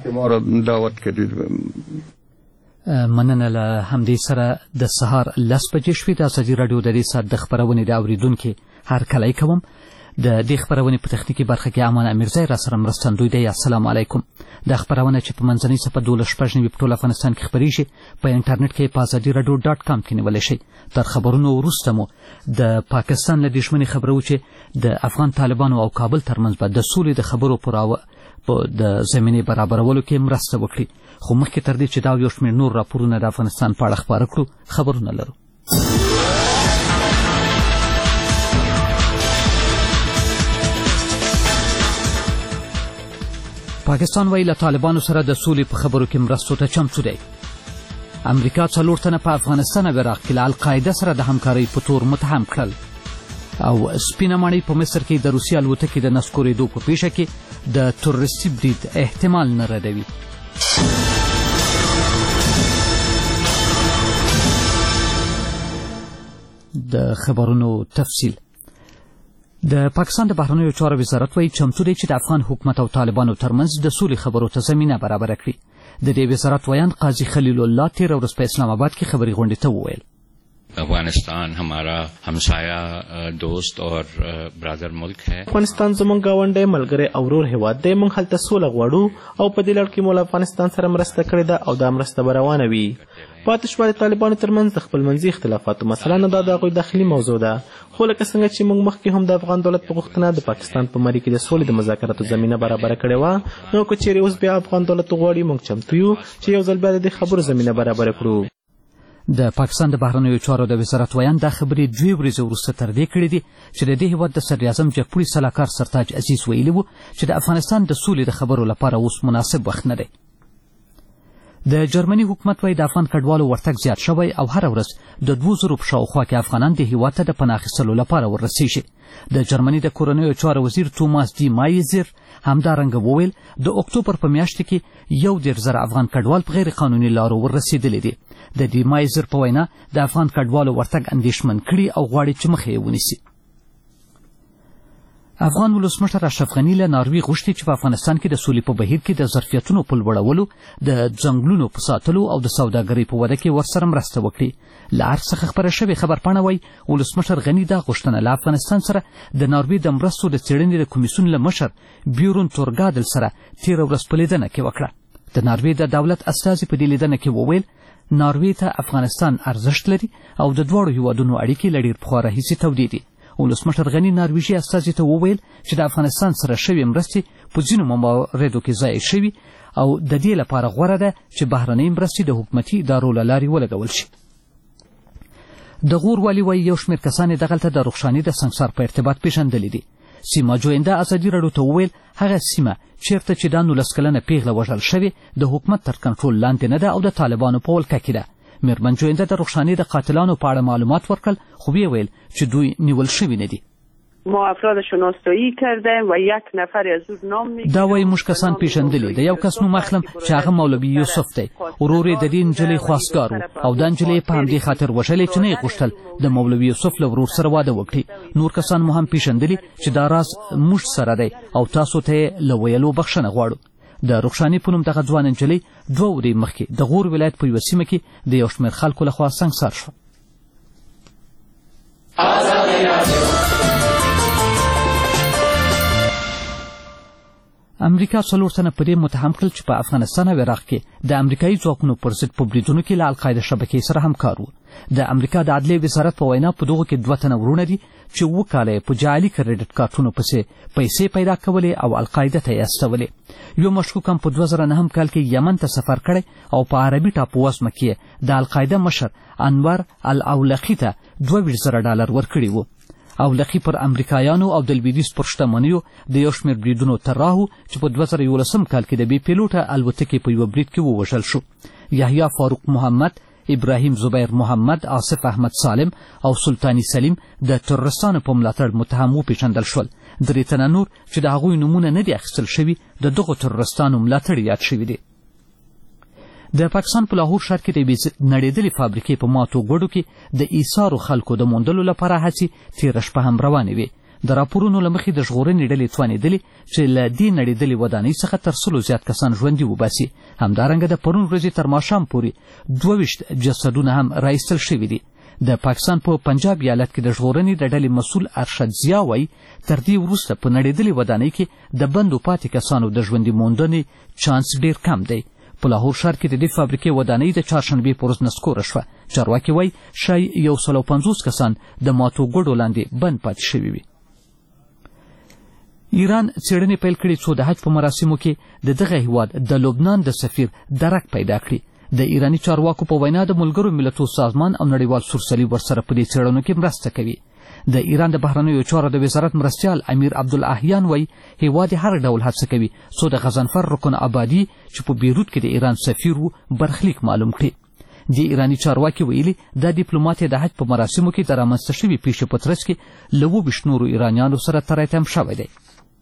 چې ما را دعوت کړی. مننه. له همدې سره د سهار 10 بجې شوې د ازادي راډیو د دې ساعت د خپرونې د اوریدونکو هرکلی کوم. د دې خپرونې په تخنیکي برخه کې امان امیرزی را سره مرستندوی دی. السلام علیکم. د خپرونه چې په منځنۍ صفحه 12 په ټول افغانستان کې خپریږي په انټرنیټ کې په azadiiradio.com کې نیولی شئ. تر خبرونو وروسته مو د پاکستان له دښمنۍ خبرو چې د افغان طالبانو او کابل ترمنځ به د سولې د خبرو د زمینې برابرولو کې مرسته وکړي. خو مخکې تر دې چې دا یو شمېر نور راپورونه د افغانستان په اړه خپاره کړو خبرونه لرو. پاکستان وایي له طالبانو سره د سولې په خبرو کې مرستو ته چمتو دی. امریکا 4 تنه په افغانستان او عراق کې له القاعده سره د همکارۍ په تور متهم کړل. او سپینه ماڼۍ په مصر کې د روسیې الوتکې د نسکورېدو په پیښه کې د تروریستي برید احتمال نه ردوي. د خبرونو تفصیل. د پاکستان د بهرنیو چارو وزارت وایي چمتو دی چې د افغان حکومت او طالبانو ترمنځ د سولې خبرو ته زمینه برابره کړي. د دې وزارت ویان قاضي خلیل الله تیر ورځ په اسلام آباد کې خبري غونډې ته وویل افغانستان हमारा हमसाया दोस्त और برادر ملک है. افغانستان زموږ گاونډی ملګری او ورور هیواد دی. موږ هلته سوله غواړو او په دې لړ کې مو له افغانستان سره مرسته کړې ده او دا مرسته به روانه وي. پاتې شوه د طالبانو ترمنځ د خپلمنځي اختلافاتو مسله نه دا د هغوی داخلي موضوع ده. خو لکه څنګه چې موږ مخکې هم د افغان دولت په غوښتنه د پاکستان په مرۍ کې د سولې د مذاکراتو زمینه برابره کړې وه، نو که چیرې اوس بیا افغان دولت غواړي موږ چمتو یو چې یو ځل بیا د دې خبرو زمینه برابره کړو. د پاکستان د بهرنیو چارو د وزارت ویان دا خبرې 2 ورځې وروسته تر دې کړې دي چې د دې هیواد د صدر اعظم جمهوریت سلاکار سرتاج عزیز ویلي وو چې د افغانستان د سولې د خبرو لپاره اوس مناسب وخت نه دی. د جرمني حکومت وایي د افغان کډوالو ورتګ زیات شوی او هر ورځ د 2000 په شاوخوا کې افغانان د هیواد ته د پناه اخیستلو لپاره ورسیږي. د جرمني د کورنیو چارو وزیر توماس دی مایزر همدارنګه وویل د اکتوبر په میاشت کې 1,000 افغان کډوال په غیر قانوني لارو ورسېدلي دي. د دی مایزر په وینا د افغان کډوالو ورتګ اندېښمن کړي او غواړي چې مخه یې ونیسي. افغان ولسمشر اشرف غني له ناروې غوښتي چې په افغانستان کې د سولې په بهیر کې د ظرفیتونو په لوړولو، د ځنګلونو په ساتلو او د سوداګرۍ په وده کې ورسره مرسته وکړي. له هر څخه خبره شوې خبرپاڼه وایي ولسمشر غني دا غوښتنه له افغانستان سره د ناروې د مرستو د څېړنې د کمیسیون له مشر بیورون تورګادل سره تېره ورځ په لیدنه کې وکړه. د ناروې د دولت استازي په دې لیدنه کې وویل ناروې ته افغانستان ارزښت لري او د دواړو هیوادونو اړیکې له ډېر پخوا راهیسې تودې دي. ولسمشر غني نارویژي استازي ته وویل چې د افغانستان سره شوې مرستې په ځینو مواردو کې ضایع شوي او د دې لپاره غوره ده چې بهرنۍ مرستې د حکومتي ادارو له لارې ولګول شي. د غور والي وایي یو شمېر کسان یې دغلته د رخشاني د سنګسار په ارتباط پېژندلي دي. سیمه جوینده ازادي راډیو ته وویل هغه سیمه چیرته چې دا 19 کلنه پیغله وژل شوې د حکومت تر کنټرول لاندې نه ده او د طالبانو په ولکه کې ده. میرمن جوینده د رخشاني د قاتلانو په اړه معلومات ورکړل خو ویل چې دوی نیول شوي نه دي. ما افراد شناسایی کردیم و یک نفر از اون نام میگم. دا وایي موږ کسان پیژندلي. د یو کس نوم اخلم چې هغه مولوي یوسف دی. ورور یې د دې نجلۍ خواستګار او دا نجلۍ په همدې خاطر وژلې چې نه یې غوښتل د مولوي یوسف له ورور سره واده وکړي. نور کسان مو هم پیژندلي چې دا راز موږ سره دی او تاسو ته یې له ویلو بخښنه غواړو. د رخشاني په نوم دغه ځوان نجلۍ 2 ورځې مخکې د غور ولایت په یوه سیمه کې د یو شمېر خلکو لخوا سنګسار شوه. امریکا 4 تنه په دې متهم کړل چې په افغانستان او عراق کې د امریکایي ځواکونو پر ضد په بریدونو کې له القاعده شبکې سره همکار وو. د امریکا د عدلیې وزارت په وینا په دغو کې 2 تنه ورونه دي چې 2 کاله په جعلي کریډټ کارتونو پسې پیسې پیدا کولې او القاعده ته یې استولې. یو مشکوک هم په 2009 کال کې یمن ته سفر کړی او په عربي ټاپووزمه کې د القاعده مشر انور الاولقي ته $20,000 ورکړي وو. اولقي پر امریکایانو او د لویدیځ پر شتمنیو د یو شمېر بریدونو طراح و چې په 2011 کال کې د بې پیلوټه الوتکې په یوه برید کې ووژل شو. یحیی فاروق محمد، ابراهیم زبیر محمد، آصف احمد سالم او سلطاني سلیم د ترورستانو په ملاتړ متهم وپېژندل شول. 3 تنه نور چې د هغوی نومونه نه دي اخیستل شوي د دغو ترورستانو ملاتړ یاد شوي دي. د پاکستان په لاهور ښار کې د یوې نړېدلې فابریکې په ماتو ګوډو کې د ایثارو خلکو د موندلو لپاره هڅې تېره شپه هم روانې وې. د راپورونو له مخې د ژغورنې ډلې توانېدلې چې له دې نړېدلې ودانۍ څخه تر 100 زیات کسان ژوندي وباسي. همدارنګه د پرون ورځې تر ماښام پورې 22 جسدونه هم راایستل شوي دي. د پاکستان په پنجاب ایالت کې د ژغورنې د ډلې مسؤل ارشد ضیا وایي تر دې وروسته په نړېدلې ودانۍ کې د بندو پاتې کسانو د ژوندي موندنې چانس ډېر کم دی. په لاهور ښار کې د دې فابریکې ودانۍ د چهارشنبې په ورځ نسکوره شوه. چارواکي وایي شاید 150 کسان د ماتو ګوډو لاندې بند پاتې شوي وي. ایران څېړنې پیل کړي څو د حج په مراسمو کې د دغه هیواد د لبنان د سفیر درک پیدا کړي. د ایراني چارواکو په وینا د ملګرو ملتونو سازمان او نړیوال سورصلیب ورسره په دې څېړنو کې مرسته کوي. د ایران د بهرنیو چارو د وزارت مرستیال امیر عبدالاحیان وایي هیواد هر ډول هڅه کوي څو د غضنفر رکن آبادي چې په بیروت کې د ایران سفیر و برخلیک معلوم کړي. د ایراني چارواکي ویلي دا ډیپلومات د حج په مراسمو کې د رامنځته شوي پیښې په ترڅ کې له 22 نورو ایرانیانو سره تراتم شوی دی.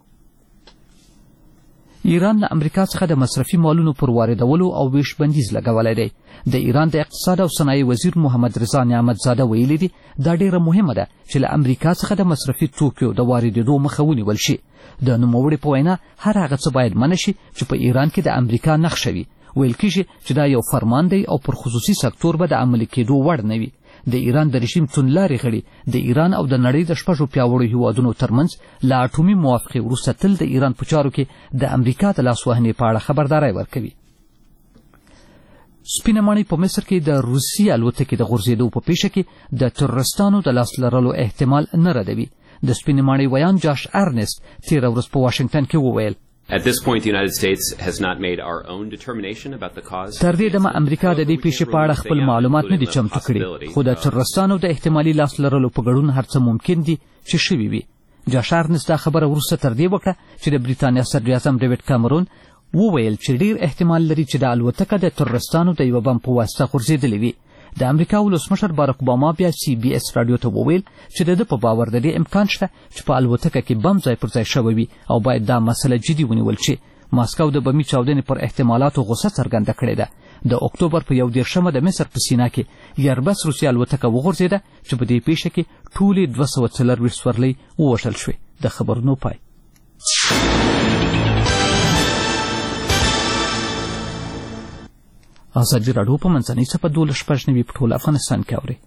ایران له امریکا څخه د مصرفي مالونو پر واردولو او ویش بندیز لګولی دی. د ایران د اقتصاد او صنایع وزیر محمد رضا نعمت زاده ویلي دي دا ډیره مهمه ده چې له امریکا څخه د مصرفي توکو د واردېدو مخه ونیول شي. د نوموړي په وینا هر هغه څه باید منع شي چې په ایران کې د امریکا نقشه وي. ویل کېږي چې دا یو فرمان دی او پر خصوصي سکتور به د عملي کېدو وړ نه وي. د ایران د رژیم توندلارې غړي د ایران او د نړۍ د 6 پیاوړو هیوادونو ترمنځ له اټومي موافقې وروسته تل د ایران په چارو کې د امریکا د لاسوهنې په اړه خبرداری ورکوي. سپینه ماڼۍ په مصر کې د روسي الوتکې د غورځېدو په پیښه کې د تروریستانو د لاس لرلو احتمال نه ردوي. د سپینې ماڼۍ ویان جاش ارنست تېره ورځ په واشنګټن کې وویل At this point, the United States has not made our own determination about the cause. تر دې دمه امریکا د دې پیښې په اړه خپل معلومات نه دي چمتو کړي، خو د تروریستانو د احتمالي لاس لرلو په ګډون هر څه ممکن دي چې شوي وي. جاشارنس دا خبره وروسته تر دې وکړه چې د بریتانیا صدر اعظم ډیوډ کامرون وویل چې ډېر احتمال لري چې د الوتکه د تروریستانو د یوه بم په واسطه غورځېدلې وي. د امریکا ولسمشر باراک اوباما بیا CBS راډیو ته وویل چې د ده په باور د دې امکان شته چې په الوتکه کې بم ځای پر ځای شوی وي او باید دا مسله جدي ونیول شي. ماسکو د بمي چاودنې پر احتمالاتو غوسه څرګنده کړې ده. د اکتوبر په 21 د مصر په سینا کې ایربس روسي الوتکه وغورځېده چې په دې پیښه کې ټولې 240 سورلۍ ووژل شوې. د خبرونو پای. ازادي راډیو په منځنۍ صفحه 12 په ټول افغانستان کې اوري.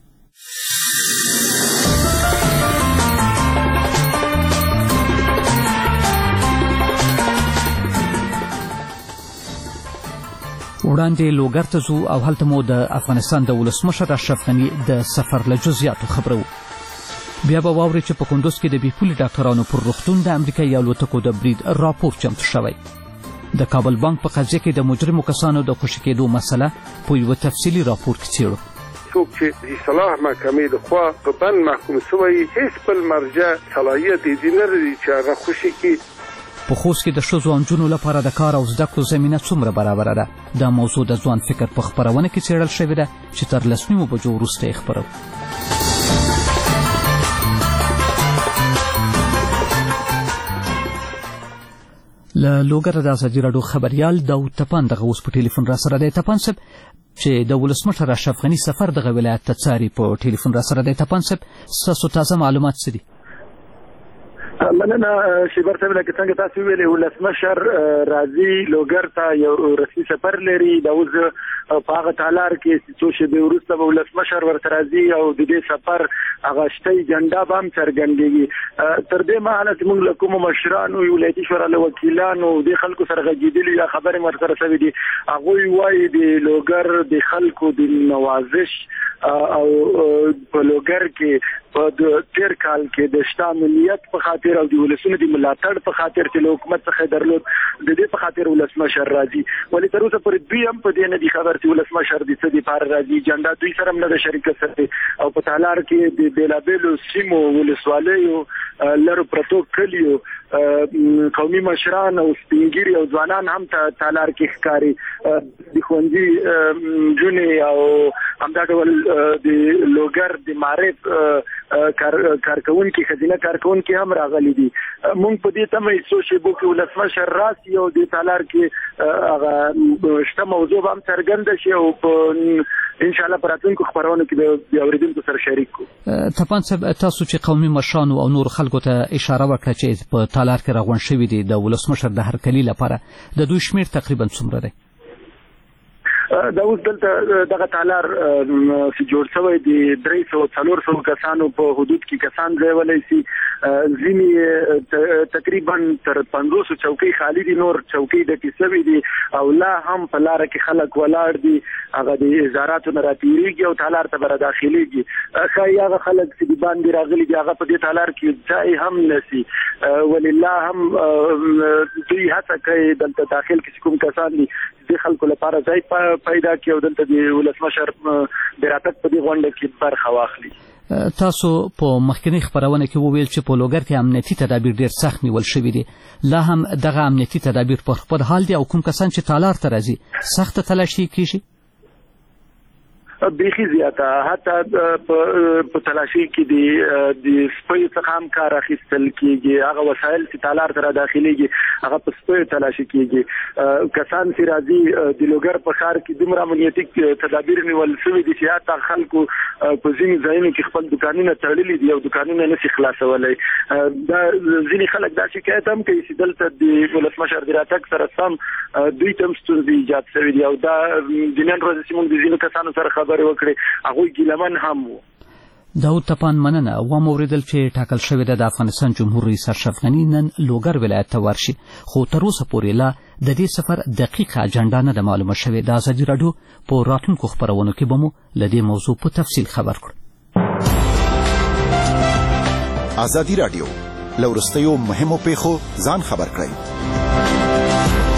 وړاندې لوګر ته ځو او هلته مو د افغانستان د ولسمشر اشرف غني د سفر له جزئیاتو خبرو. بیا به واورئ چې په کندوز کې د بېپولي ډاکټرانو پر روغتون د امریکایي الوتکو د برید راپور چمتو شوی. د کابل بانک په قضیه کې د مجرمو کسانو د خوشي کېدو مسله په یوه تفصیلي راپور کې څېړو. څوک چې د اصلاح محکمې لخوا په بند محکوم شوی هیڅ بل مرجع صلاحیت یې نه لري چې هغه خوشي کړي. په خوست کې د ښځو او نجونو لپاره د کار او زده کړو زمینه څومره برابره ده؟ دا موضوع د ځوان فکر په خپرونه کې څېړل شوې ده چې تر 10 بجو وروسته یې خپرو. له لوګره د ازادي راډیو خبریال داود تپان دغه اوس په ټلیفون را سره دی. تپان صاحب چې د ولسمشر اشرف غني سفر دغه ولایت ته څاري په ټلیفون را سره دی. تپان صاحب ستاسو تازه معلومات څه دي؟ مننه شیبر صاحب، لکه څنګه تاسو ویلي ولسمشر راځي لوګر ته یو رسمي سفر لري. دا اوس په هغه تالار کې څو شېبې وروسته به ولسمشر ورته راځي او د دې سفر هغه شته جنډه به هم څرګندېږي. تر دې مهاله زموږ له کومو مشرانو ولایتي شورا له وکیلانو دې خلکو سره غږېدلي یا خبرې ورسره شوې دي. هغوی وایي د لوګر د خلکو د نوازش او په لوګر کې په تیر کال کې د شته امنیت په خاطر او د ولسونو د ملاتړ په خاطر چې له حکومت څخه درلود د دې په خاطر ولسمشر راځي. ولې تر اوسه پورې دوی هم په دې نه دي خبر چې ولسمشر د څه دپاره راځي. جنډه دوی سره هم نه ده شریکه سوې او په تالار کې د بېلابېلو سیمو ولسوالیو لرو پرتو کلیو قومي مشران او سپینګیري او ځوانان هم تالار کې ښکاري. د ښوونځي نجونې او همدا ډول د لوګر د معرف کارکوونکي ښځینه کارکوونکي هم راغلي دي. موږ په دې تمه څو شېبو کې ولسمشر راسي او د تالار کې هغه شته موضوع به هم څرګنده شي او په ان شاء الله په راتلونکو خبرونو کې د اوریدونکو سره شریک کو. تپان صاحب تاسو چې قومي مشرانو او نور خلکو ته اشاره وکړه چې په تالار کې راغونډ شوي دي د ولسمشر د هرکلي لپاره د دوی شمیر تقریبا څومره دی؟ دا اوس دلته دغه تالار چې جوړ شوی دی 300-400 کسانو په حدود کې کسان ځایولی شي. ځینې تقریبا تر 500 چوکۍ خالی دي، نور چوکۍ ډکې شوي دي او لا هم په لاره کې خلک ولاړ دي، هغه د وزاراتو نه راتېرېږي او تالار ته به راداخلېږي. ښایي هغه خلک چې د باندې راغلي دي هغه په دې تالار کې ځای هم نشي، ولله هم دوی هڅه کوي دلته داخل کې کوم کسان دي د خلکو لپاره ځای پیدا کړي او دلته د ولسمشر د راتګ په دې غونډه کې برخه واخلي. تاسو په مخکنی خبرونه کې وویل چې په لوګر کې امنیتي تدابیر ډېر سخت نیول شوي دي، لا هم دغه امنیتي تدابیر په خپل حال دي او کوم کسان چې تالار ته راځي سخت تلاشي کیږي؟ بیخي زیاته، حتی په تلاشي کې د سپیو څخه هم کار اخیستل کېږي. هغه وسایل چې تالار ته راداخلېږي هغه په سپیو تلاشي کېږي. کسان چې راځي د لوګر په ښار کې دومره امنیتي تدابیر نیول شوي دي چې حتی خلکو په ځینې ځایونو کې خپل دوکانونه تړلي دي او دوکانونه نشي خلاصولی. دا ځینې خلک دا شکایت هم کوي چې دلته د ولسمشر د راتګ سره سم دوی ته هم ستونزې ایجاد شوي دي او دا د نن ورځې چې موږ د ځینو کسانو سره خبرې وکړې هغوی ګیلمن هم وو. داود تپان مننه. وام اوریدل چې ټاکل شوې ده د افغانستان جمهور رئیس اشرف غني نن لوګر ولایت ته ورشي، خو تر اوسه پورې لا د دې سفر دقیقه اجنډا نه ده معلومه شوې. د ازادي راډیو په راتلونکو خبرونو کې به مو له دې موضوع په تفصیل خبر کړو. ازادي راډیو له وروستیو مهمو پیښو ځان خبر کړئ.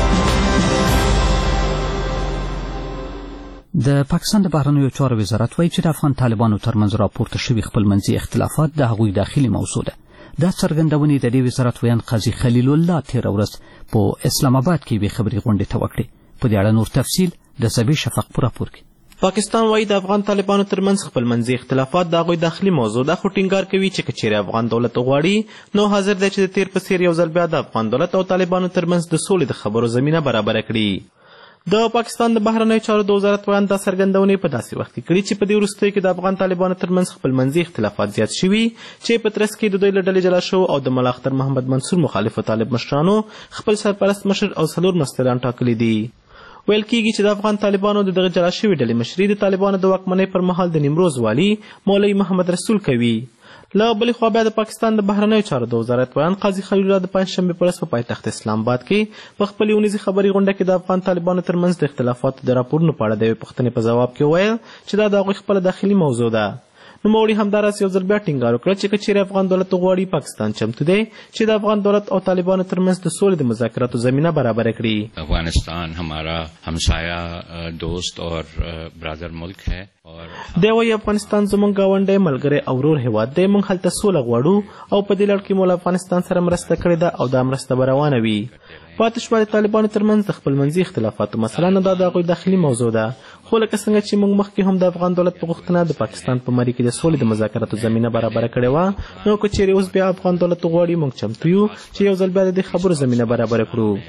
د پاکستان د بهرنیو چارو وزارت وایي چې د افغان طالبانو ترمنځ راپورته شوي خپلمنځي اختلافات د هغوی داخلي موضوع ده. دا څرګندونې د دې وزارت ویان قاضي خلیل الله تېره ورځ په اسلام آباد کې یوې خبري غونډې ته وکړې. په دې اړه نور تفصیل د سبې شفق په راپور کې. پاکستان وایي د افغان طالبانو ترمنځ خپلمنځي اختلافات د هغوی داخلي موضوع ده، خو ټینګار کوي چې که چیرې افغان دولت غواړي نو حاضر دی چې د تیر په څیر یو ځل بیا د افغان دولت او طالبانو ترمنځ د سولې د خبرو زمینه برابره کړي. د پاکستان د بهرنیو چارو د وزارت ویان دا څرګندونې په داسې وخت کې کړي چې په دې وروستیو کې د افغان طالبانو ترمنځ خپلمنځي اختلافات زیات شوي چې په ترڅ کې د دوی له ډلې جلا شو او د ملا اختر محمد منصور مخالفو طالب مشرانو خپل سرپرست مشر او 4 مستران ټاکلي دي. ویل کېږي چې د افغان طالبانو د دغه جلا شوي ډلې مشري د طالبانو د واکمنۍ پر مهال د نیمروز والي مولوي محمد رسول کوي. له بلې خوا بیا د پاکستان د بهرنیو چارو د وزارت ویان قاضي خلیل الله د پنجشنبې په ورځ په پایتخت اسلام آباد کې په خپلې اونیزې خبري غونډه کې د افغان طالبانو ترمنځ د اختلافاتو د راپورونو په اړه د یوې پوښتنې په ځواب کې وویل چې دا د هغوی خپله داخلي موضوع ده. نوموړي همداراز یو ځل بیا ټینګار وکړه چې که چیرې افغان دولت غواړي پاکستان چمتو دی چې د افغان دولت او طالبانو ترمنځ د سولې د مذاکراتو زمینه برابره کړي. افغانستان हमारा हमसाया दोस्त और برادر ملک है. دی وایي افغانستان زموږ ګاونډی ملګری او ورور هیواد دی، موږ هلته سوله غواړو او په دې لړ کې مو له افغانستان سره مرسته کړې ده او دا مرسته به روانه وي. پاتې شوه د طالبانو ترمنځ د خپلمنځي اختلافاتو مسله نه، دا د هغوی داخلي موضوع ده. خو لکه څنګه چې موږ مخکې هم د افغان دولت په غوښتنه د پاکستان په مري کې د سولې د مذاکراتو زمینه برابره کړې وه، نو که چیرې اوس بیا افغان دولت غواړي موږ چمتو یو چې یو ځل بیا د دې خبرو زمینه برابره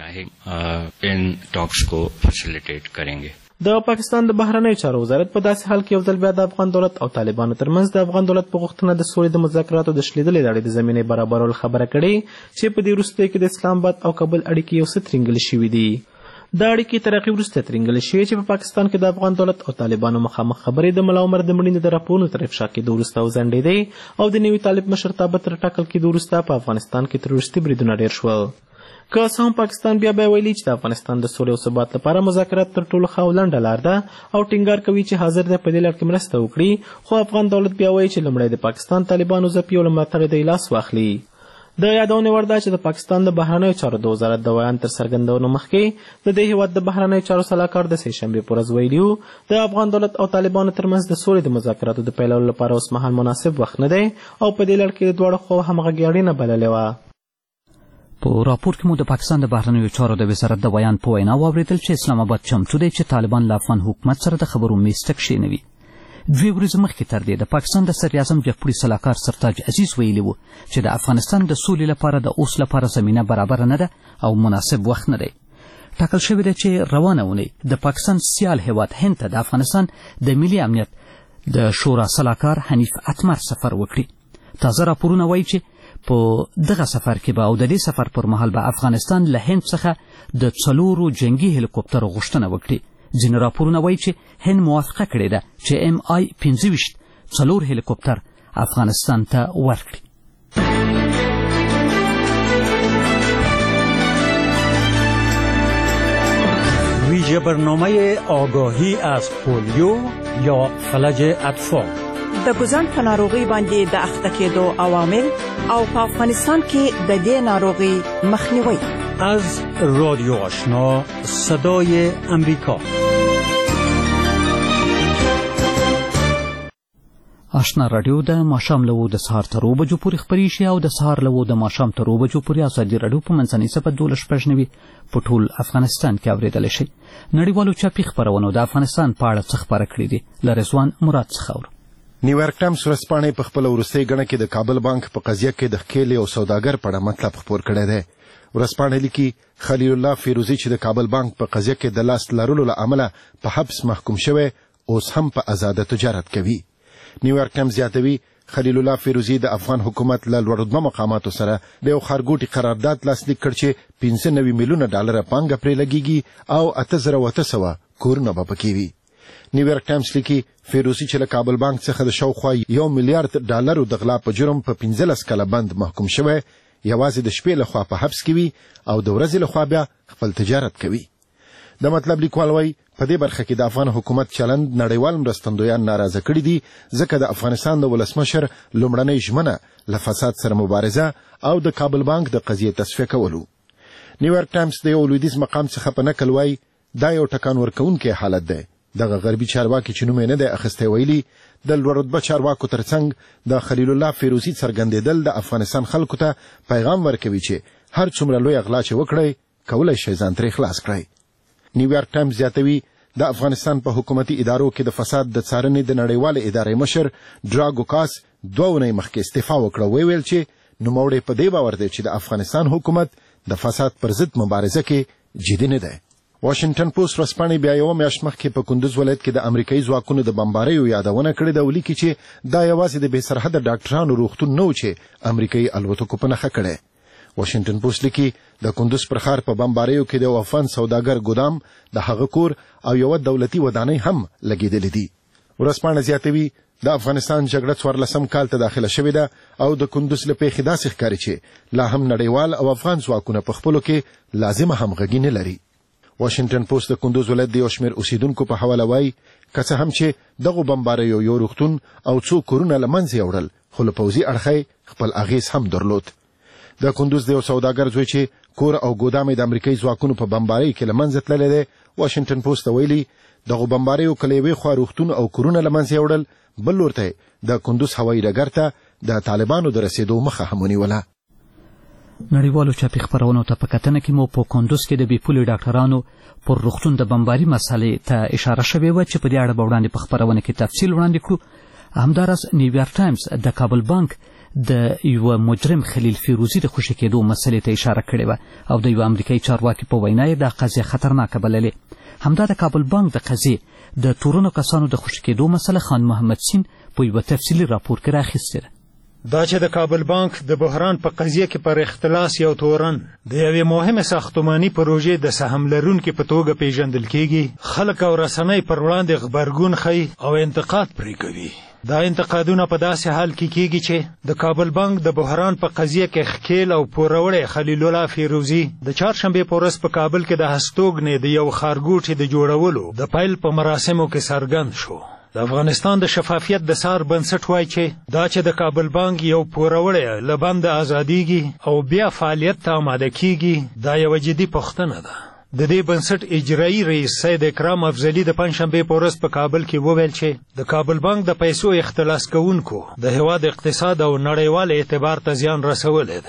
کړو. ان ټاکس کو فیسیلیټیټ کरेंगे. د پاکستان د بهرنیو چارو وزارت په داسې حال کې یو ځل بیا د افغان دولت او طالبانو ترمنځ د افغان دولت په غوښتنه د سولې د مذاکراتو د شلېدلې لړۍ د زمینې برابرول خبره کړې چې په دې وروستیو کې د اسلام آباد او کابل اړیکې یو څه ترینګلې شوي دي. دا اړیکې تر هغې وروسته ترینګلې شوې چې په پاکستان کې د افغان دولت او طالبانو مخامخ خبرې د ملا عمر د مړینې د راپورونو تر افشا کېدو وروسته وځنډېدې او د نوي طالب مشرتابه تر ټاکل کېدو وروسته په افغانستان کې تروریستي بریدونه ډېر شول. که څه هم پاکستان بیا ویلي چې د افغانستان د سولې او ثبات لپاره مذاکرات تر ټولو ښه او لنډه لار ده او ټینګار کوي چې حاضر دی په دې لړ کې مرسته وکړي، خو افغان دولت بیا وایي چې لومړی د پاکستان طالبانو ځپي او له ملاتړه د لاس واخلي. د یادونې وړ ده چې د پاکستان د بهرنیو چارو د وزارت د ویان تر څرګندونو مخکې د دې هیواد د بهرنیو چارو سلاکار د سهشنبې په ورځ ویلي و د افغان دولت او طالبانو ترمنځ د سولې د مذاکراتو د پیلولو لپاره اوس مهال مناسب وخت نه دی او په دې لړ کې د دواړو خواو همغږي اړینه بللې وه. په راپور کې مو د پاکستان د بهرنیو چارو د وزارت د بیان په وینا واورېدل چې اسلام آباد چمتو دی چې طالبان له افغان حکومت سره د خبرو میز ته کښېنوي. 2 ورځې مخکې تر دې د پاکستان د صدر اعظم جمهوریت سلاکار سرتاج عزیز ویلي و چې د افغانستان د سولې لپاره د اوس لپاره زمینه برابره نه ده او مناسب وخت نه دی. ټاکل شوې ده چې روانه اونۍ د پاکستان سیال هیواد هند ته د افغانستان د ملي امنیت د شورا سلاکار حنیف اتمر سفر وکړي. تازه راپورونه وایي چې په دغه سفر کې به او د دې سفر پر مهال به افغانستان له هند څخه د 4 جنگي هلیکوپټرو غوښتنه وکړي. ځینې راپورونه وایي چې هند موافقه کړې ده چې MI-25 4 هلیکوپټر افغانستان ته ورکړي. ویژه برنامه آگاهی از پولیو یا فلج اطفال د ګوزن په ناروغي باندې د اخته کېدو عوامل او په افغانستان کې د دې ناروغي مخنیوي. از رادیو آشنا صدای امریکا. آشنا رادیو د ماښام له د سهار تر 2 بجو پورې خپرې شي او د سهار له د ماښام تر 2 بجو پورې ازادي رادیو په منځنۍ صفحه 12 په ټول افغانستان کې اورېدلی شي. نړیوالو چاپي خپرونو د افغانستان په اړه څه خپاره کړي دي؟ له رضوان مراد څخه اورو. نیویارک ټایمز ورځپاڼې په خپل وروستۍ ګڼه کې د کابل بانک په قضیه کې د ښکېل یو سوداګر په اړه مطلب خپور کړی دی. ورځپاڼې لیکي خلیل الله فیروزي چې د کابل بانک په قضیه کې د لاس لرلو له امله په حبس محکوم شوی اوس هم په آزاده تجارت کوي. نیویارک ټایمز زیاتوي خلیل الله فیروزي د افغان حکومت له لوړو مقاماتو سره د یو ښارګوټي قرارداد لاسلیک کړ چې $95 میلیونه پانګه پرې لګیږي او 8800 کورونه به پکې وي. نیویارک ټایمز لیکي فیروزي چې له کابل بانک څخه د شاوخوا $1 میلیارډ د غلا په جرم په 15 کاله بند محکوم شوی، یوازې د شپې لخوا په حبس کې وي او د ورځې لخوا بیا خپل تجارت کوي. د مطلب لیکوال وایي په دې برخه کې د افغان حکومت چلند نړیوال مرستندویان ناراضه کړي دي، ځکه د افغانستان د ولسمشر لومړنۍ ژمنه له فساد سره مبارزه او د کابل بانک د قضیې تصفیه کولو. نیویارک ټایمز د یو لویدیځ مقام څخه په نقل وایي دا یو ټکان ورکوونکی حالت دی. دغه غربي چارواکي چې نوم یې نه دی اخیستی ویلي د لوړرتبه چارواکو ترڅنګ د خلیل الله فیروزي څرګندېدل د افغانستان خلکو ته پیغام ورکوي چې هر څومره لوی غلا چې وکړئ کولی شئ ځان ترې خلاص کړئ. نیویارک ټایمز زیاتوي د افغانستان په حکومتي ادارو کې د فساد د څارنې د نړیوالې ادارې مشر ډراګو کاس 2 اونۍ مخکې استعفا وکړه. ویل چې نوموړی په دې باور دی چې د افغانستان حکومت د فساد پر ضد مبارزه کې جدي نه دی. واشنگټن پوسټ ورځپاڼې بیا یو میاشت مخکې په کندوز ولایت کې د امریکایي ځواکونو د بمباریو یادونه کړې ده او لیکي چې دا یوازې د بې سرحده ډاکټرانو روغتون نه و چې امریکایي الوتکو په نښه کړی. واشنگټن پوسټ لیکي د کندوز پر ښار په بمباریو کې د یو افغان سوداګر ګودام، د هغه کور او یوه دولتي ودانۍ هم لګېدلې دي. ورځپاڼه زیاتوي د افغانستان جګړه 14 کال ته داخله شوې ده او د کندوز له پیښې داسې ښکاري چې لا هم نړیوال او افغان ځواکونه په خپلو کې لازمه همغږي نه لري. واشنگټن پوسټ د کندوز ولایت د یو شمېر اوسیدونکو په حواله وایي که څه هم چې دغو بمباریو یو روغتون او څو کورونه له منځه یوړل، خو له پوځي اړخه خپل اغېز هم درلود. د کندوز د یو سوداګر زوی چې کور او ګودام د امریکایي ځواکونو په بمبارۍ کې له منځه تللی دی، واشنگټن پوسټ ته ویلي دغو بمباریو که له یوې خوا روغتون او کورونه له منځه یوړل، بل لور ته د کندوز هوایي ډګر ته د طالبانو د رسېدو مخه هم ونیوله. نړیوالو چاپي خپرونو ته په کتنه کې مو په کندوز کې د بې پولې ډاکټرانو پر روغتون د بمباري مسالې ته اشاره شوې وه چې په دې اړه به وړاندې په خپرونه کې تفصیل وړاندې کړو. همداراز نیویارک ټایمز د کابل بانک د یو مجرم خلیل فیروزي د خوشي کېدو مسلې ته اشاره کړې وه او د یو امریکایي چارواکي په وینا یې دا قضیه خطرناکه بللې. همدا د کابل بانک د قضیې د تورنو کسانو د خوشي کېدو مسله خان محمد سین په یوه تفصیلي راپور کې راخیستې ده. دا چې د کابل بانک د بحران په قضیه کې پر اختلاس یو تورن د یوې مهمه ساختماني پروژې د سهم لرونکي په توګه پیژندل کېږي، خلک او رسنۍ پر وړاندې غبرګون ښیي او انتقاد پرې کوي. دا انتقادونه په داسې حال کې کېږي چې د کابل بانک د بحران په قضیه کې ښکېل او پوروړی خلیل الله فیروزي د چهارشنبې په ورځ په کابل کې د هستوګنې د یو ښارګوټي د جوړولو د پیل په مراسمو کې څرګند شو. د افغانستان د شفافیت د څار بنسټ وایي چې دا چې د کابل بانک یو پوروړی له بنده ازادیږي او بیا فعالیت ته آماده کیږي، دا یوه جدي پوښتنه ده. د دې بنسټ اجرایي رئیس سید اکرام افضلي د پنجشنبې په ورځ په کابل کې وویل چې د کابل بانک د پیسو اختلاس کوونکو د هېواد اقتصاد او نړیوال اعتبار ته زیان رسولی دی.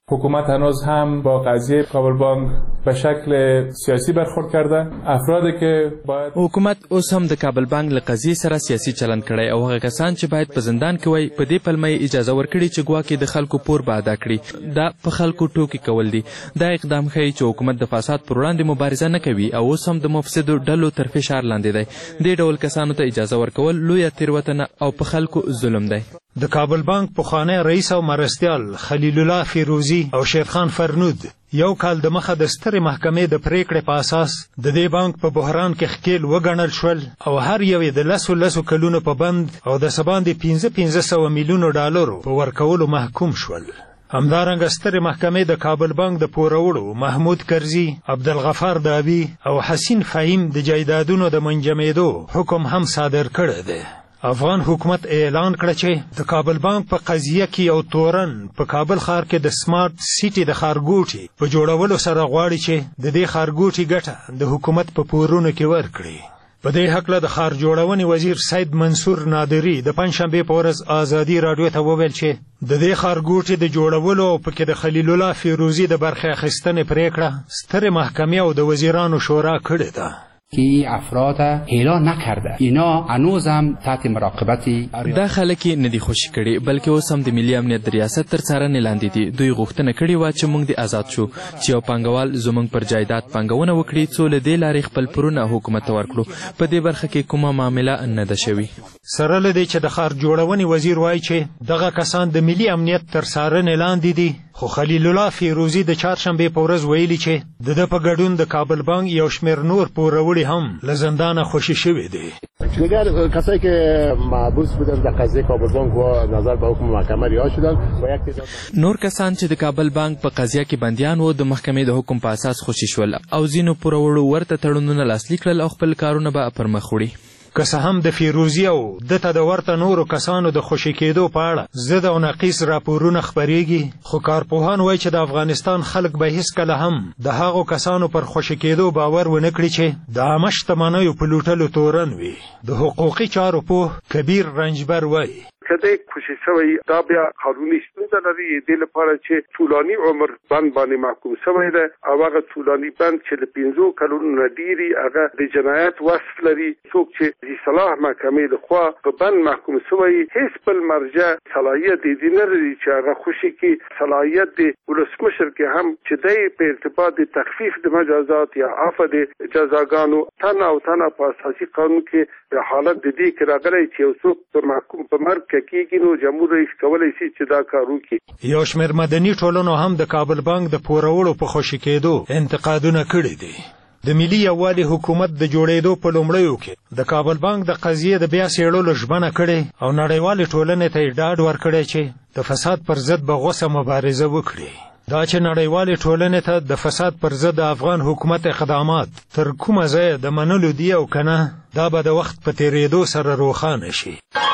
حکومت هنوز هم با قضیه کابل بانک به شکل سیاسی برخورد کرده. افرادی که باید حکومت اوس هم د کابل بانک له قضیې سره سیاسي چلند کړی او هغه کسان چې باید په زندان کې وای په دې پلمه اجازه ورکړي چې ګواکې د خلکو پور به ادا کړي. دا په خلکو ټوکې کول دي. دا اقدام ښیي چې حکومت د فساد پر وړاندې مبارزه نه کوي او اوس هم د مفسدو ډلو تر فشار لاندې دی. دې ډول کسانو ته اجازه ورکول لویه تېروتنه او په خلکو ظلم دی. د کابل بانک پخوانی رئیس او مرستیال خلیل الله فیروزی او شیرخان فرنود یو کال د مخه د سترې محکمې د پریکړې په اساس د دې بانک په بحران کې ښکیل وګڼل شول او هر یو یې د لسو کلونو په بند او د څه باندې 1500 میلیونو ډالرو په ورکولو محکوم شول. همدارنګه سترې محکمې د کابل بانک د پوروړو محمود کرزي، عبدالغفار دابي او حسین فهیم د جایدادونو د منجمېدو حکم هم صادر کړی دی. افغان حکومت اعلان کړ چې د کابل بانک په قضیه کې یو تورن په کابل ښار کې د سمارټ سیټي د ښارګوټي په جوړولو سره غواړي چې د دې ښارګوټي ګټه د حکومت په پورونو کې ورکړي. په دې هکله د ښار جوړونې وزیر سید منصور نادري د پنجشنبې په ورځ ازادي راډیو ته وویل چې د دې ښارګوټي د جوړولو او پکې د خلیل الله فیروزي د برخې اخیستنې پریکړه سترې محکمې او د وزیرانو شورا کړې ده. که این افراد اعلان نکرده اینا هنوز هم تحت مراقبت دا خلک نه دي خوشي کړي بلکې اوس هم د ملي امنیت د ریاست تر څارنې لاندې دي. دوی غوښتنه کړې وه چې موږ د آزاد شو چې یو پانګوال زموږ پر جایداد پانګونه وکړي څو له دې لارې خپل پورونه حکومت ته ورکړو. په دې برخه کې کومه معامله نه ده شوې. سره له دې چې د ښار جوړونې وزیر وایي چې دغه کسان د ملي امنیت تر څارنې لاندې دي، خو خلیل الله فیروزي د چهارشنبې په ورځ ویلي چې د ده په ګډون د کابل بانک یو شمېر نور پوروړي هم له زندانه خوشي شوي دي. دیگر کسایی که محبوس بودن در قضیه کابل بانک و نظر به حکم محکمه رها شدن و یک تعداد نور کسان چې د کابل بانک په قضیه کې بندیان وو د محکمې د حکم په اساس خوشي شول او ځینو پوروړو ورته تړونونه لاسلیک کړل او خپل کارونه به پر مخ وړي. که څه هم د فیروزي او دته د ورته نورو کسانو د خوشي کېدو په اړه ضد او نقیص راپورونه خپریږي، خو کارپوهان وایي چې د افغانستان خلک به هیڅکله هم د هغو کسانو پر خوشي کېدو باور ونه کړي چې د عامه شتمنیو په لوټلو تورن وي. د حقوقي چارو پوه کبیر رنجبر وایي که دی خوشي شوی دا بیا قانوني ستونزه لري دې لپاره چې طولاني عمر بند باندې محکوم شوی دی او هغه طولاني بند چې د 15 کلونو نه ډېري هغه د جنایت وصف لري. څوک چې د اصلاح محکمې لخوا په بند محکوم شوی هیڅ بل مرجع صلاحیت دې نه لري چې هغه خوشي کړي. صلاحیت د ولسمشر کې هم چې دی په ارتباط د تخفیف د مجازات یا عفو د جزاګانو تنه او تنه په اساسي قانون کې حالت د دې کې راغلی چې یو څوک په محکوم په مرګ کېږي نو جمهور رئیس کولی شي چې دا کار وکړي. یو شمېر مدني ټولنو هم د کابل بانک د پوروړو په خوشي کېدو انتقادونه کړي دي. د ملي یووالي حکومت د جوړېدو په لومړیو کې د کابل بانک د قضیې د بیا څېړلو ژمنه کړې او نړیوالې ټولنې ته یې ډاډ ورکړی چې د فساد پر ضد به غوڅه مبارزه وکړي. دا چې نړیوالې ټولنې ته د فساد پر ضد د افغان حکومت اقدامات تر کومه ځایه د منلو دي او که نه، دا به د وخت په تېرېدو سره روښانه شي.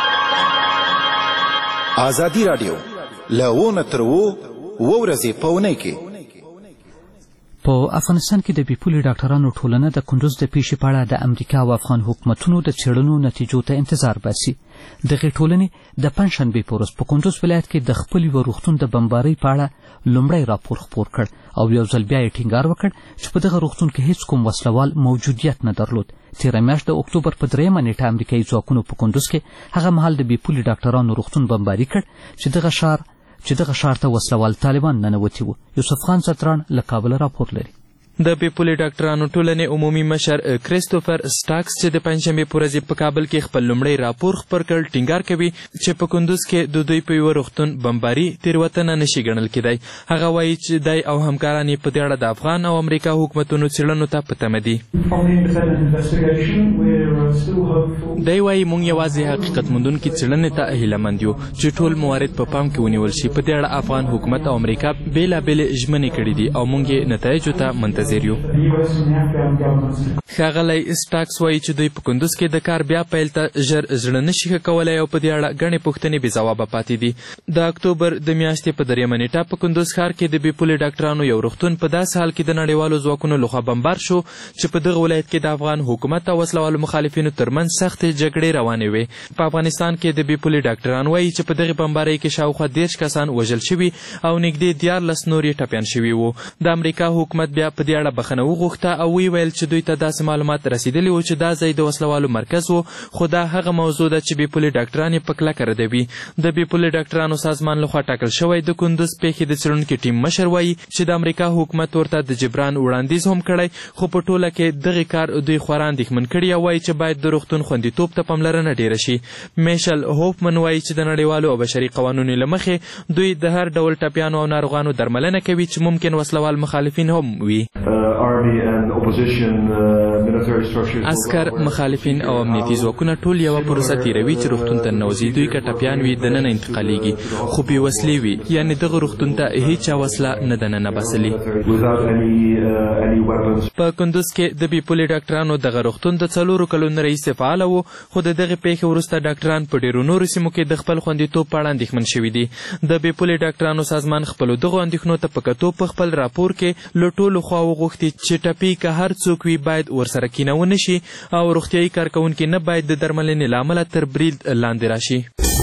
ازادي راډیو له 1 تر 2 ورځې په اونۍ کې په افغانستان کې د بیپولي ډاکټرانو ټولنه د کندوز د پیښې په اړه د امریکا او افغان حکومتونو د څېړنو نتیجو ته انتظار باسي. دغې ټولنې د پنجشنبې په ورځ په کندوز ولایت کې د خپل یوه روغتون د بمبارۍ په اړه لومړی راپور خپور کړ او یو ځل بیا یې ټینګار وکړ چې په دغه روغتون کې هیڅ کوم وسلوال موجودیت نه درلود. تېره میاشت د اکتوبر په 3 نیټه امریکایي ځواکونو په کندوز کې هغه مهال د بیپولي ډاکټرانو روغتون بمباري کړ چې دغه ښار ته وسلوال طالبان ننوتي وو. یوسف خان ستران له کابله راپور لري. د بیپولي ډاکټرانو ټولنې عمومي مشر کریستوفر سټاکس چې د پنجشنبې په ورځ په کابل کې خپل لومړی راپور خپور کړ ټینګار کوي چې په کندوز کې د دوی په یوه روغتون بمباري تېروتنه نشي ګڼل کېدی. هغه وایي چې دی او همکاران یې په دې اړه د افغان او امریکا حکومتونو څېړنو ته په تمه دي. دی وایي موږ یوازې حقیقت موندونکي څېړنې ته هیله مند یو چې ټول موارد په پام کې ونیول شي. په دې اړه افغان حکومت او امریکا بېلابېلې ژمنې کړي دي او موږ یې نتایجو ته منتظر حاضر یو. ښاغلی سټاکس وایي چې دوی په کندوز کې د کار بیا پیل ته ژر زړه نشي ښه کولی او په دې اړه ګڼې پوښتنې بې ځوابه پاتې دي. د اکتوبر د میاشتې په 3 نیټه په کندوز ښار کې د بې پولې ډاکټرانو یو روغتون په داسې حال کې د نړیوالو ځواکونو لخوا بمبار شو چې په دغه ولایت کې د افغان حکومت او وسلوالو مخالفینو ترمنځ سختې جګړې روانې وې. په افغانستان کې د بې پولې ډاکټران وایي چې په دغې بمبارۍ کې شاوخوا 30 کسان وژل شوي او نږدې 14 نور یې ټپیان شوي وو. د امریکا حکومت بیا په دې اړه بخښنه وغوښته او ویل چې دوی ته داسې معلومات رسیدلي وو چې دا ځای د وسلوالو مرکز و، خو دا هغه موضوع ده چې بې پولې ډاکټران یې په کلکه ردوي. د بې پولې ډاکټرانو سازمان لخوا ټاکل شوی د کندوز پیښې د څېړونکي ټیم مشر وایي چې د امریکا حکومت ورته د جبران وړاندیز هم کړی، خو په ټوله کې دغې کار دوی خورا اندېښمن کړي او وایي چې باید د روغتون خوندیتوب ته پاملرنه ډېره شي. میشل هوفمن وایي چې د نړیوالو او بشري قوانونو له مخې دوی د هر ډول ټپیانو او ناروغانو درملنه کوي چې ممکن وسلوال مخالفین هم وي. عسکر، مخالفین او امنیتي ځواکونه ټول یوه پروسه تیروي چې روغتون ته ننوځي. دوی که ټپیان وي دننه انتقالیږي، خو بې وسلې وي، یعنې دغه روغتون ته هیچا وسله نه ده ننه باسلې. په کندوز کې د بې پولې ډاکټرانو دغه روغتون د 4 کلونو راهیسې فعاله و، خو د دغې پیښې وروسته ډاکټران په ډېرو نورو سیمو کې د خپل خوندیتوب په اړه اندېښمن شوي دي. د بې پولې ډاکټرانو سازمان خپلو دغو اندېښنو ته په کتو په خپل راپور کې له ټولو خواو غوښتي چې ټپي که هر څوک وي باید ورسره کینه ونه شي او روغتیایي کارکوونکي نه باید د درملنې له امله تر برید لاندې راشي.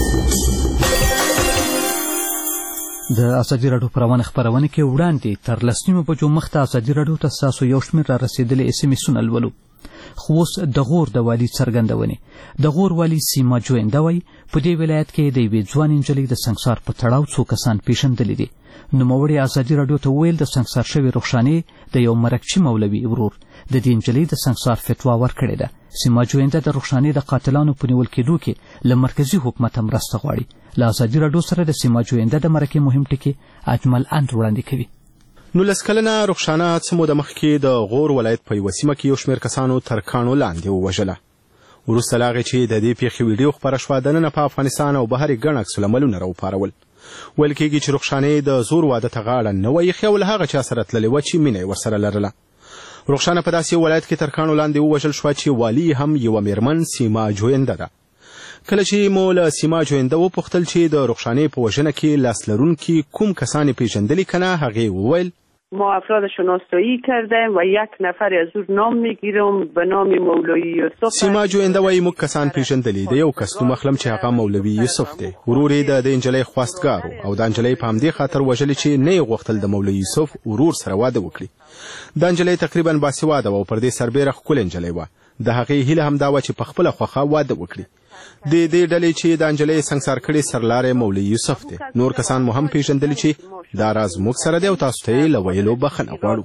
د ازادي راډیو په روانه خپرونه کې وړاندې تر 10 بجو مخته ازادي راډیو ته ستاسو یو شمېر را رسېدلي SMS-ونه لولو. خو اوس د غور د والي څرګندونې. د غور والي سیما جوینده وایي په دې ولایت کې د یوې ځوان نجلۍ د سنګسار په تړاو څو کسان پیژندلي دي. نوموړي ازادي راډیو ته وویل د سنګسار شوې رخشانې د یو مرکچي مولوي ورور د دې نجلۍ د سنګسار فتوا ورکړې ده. سیما جوینده د رخشانې د قاتلانو په نیول کېدو کې له مرکزي حکومت مرسته غواړي. له ازادي راډیو سره د سیما جوینده د مرکې مهم ټکي اجمل اند وړاندې کوي. 19 کلنه رخشانه څه موده مخکې د غور ولایت په یوه سیمه کې یو شمېر کسانو تر کاڼو لاندې ووژله. وروسته له هغې چې د دې پیښې ویډیو خپره شوه، دننه په افغانستان او بهر یې ګڼ عکسالعملونه راوپارول. ویل کېږي چې رخشانې د زور واده ته غاړه نه وه ایښې او له هغه چا سره تللې وه چې مینه یې ورسره لرله. رخشانه په داسې یو ولایت کې تر کاڼو لاندې ووژل شوه چې والي هم یوه میرمن سیما جوینده ده. کله چې مو له سیما جوینده وپوښتل چې د رخشانې په وژنه کې لاس لرونکي کوم کسان یې پیژندلي که نه، هغې وویل ما افراد شناسایی کردیم و یک نفر از او نام میگیرم به نام مولوی یوسف. سیما جوینده وایي موږ کسان پیژندلي. د یو کس نوم اخلم چې هغه مولوي یوسف دی. ورور یې د دې نجلۍ خواستګار او دا نجلۍ په همدې خاطر وژلې چې نه یې غوښتل د مولوي یوسف ورور سره واده وکړي. دا نجلۍ تقریبا باسواده وه او پر دې سربیره ښکلې نجلۍ وه. د هغې هیله هم دا وه چې په خپله خوښه واده وکړي. د دې ډلې چې دا نجلۍ سنګسار کړې سرلاری مولوي یوسف دی. نور کسان مو هم پیژندلي چې دا راز موږ سره دی او تاسو ته یې له ویلو بخښنه غواړو.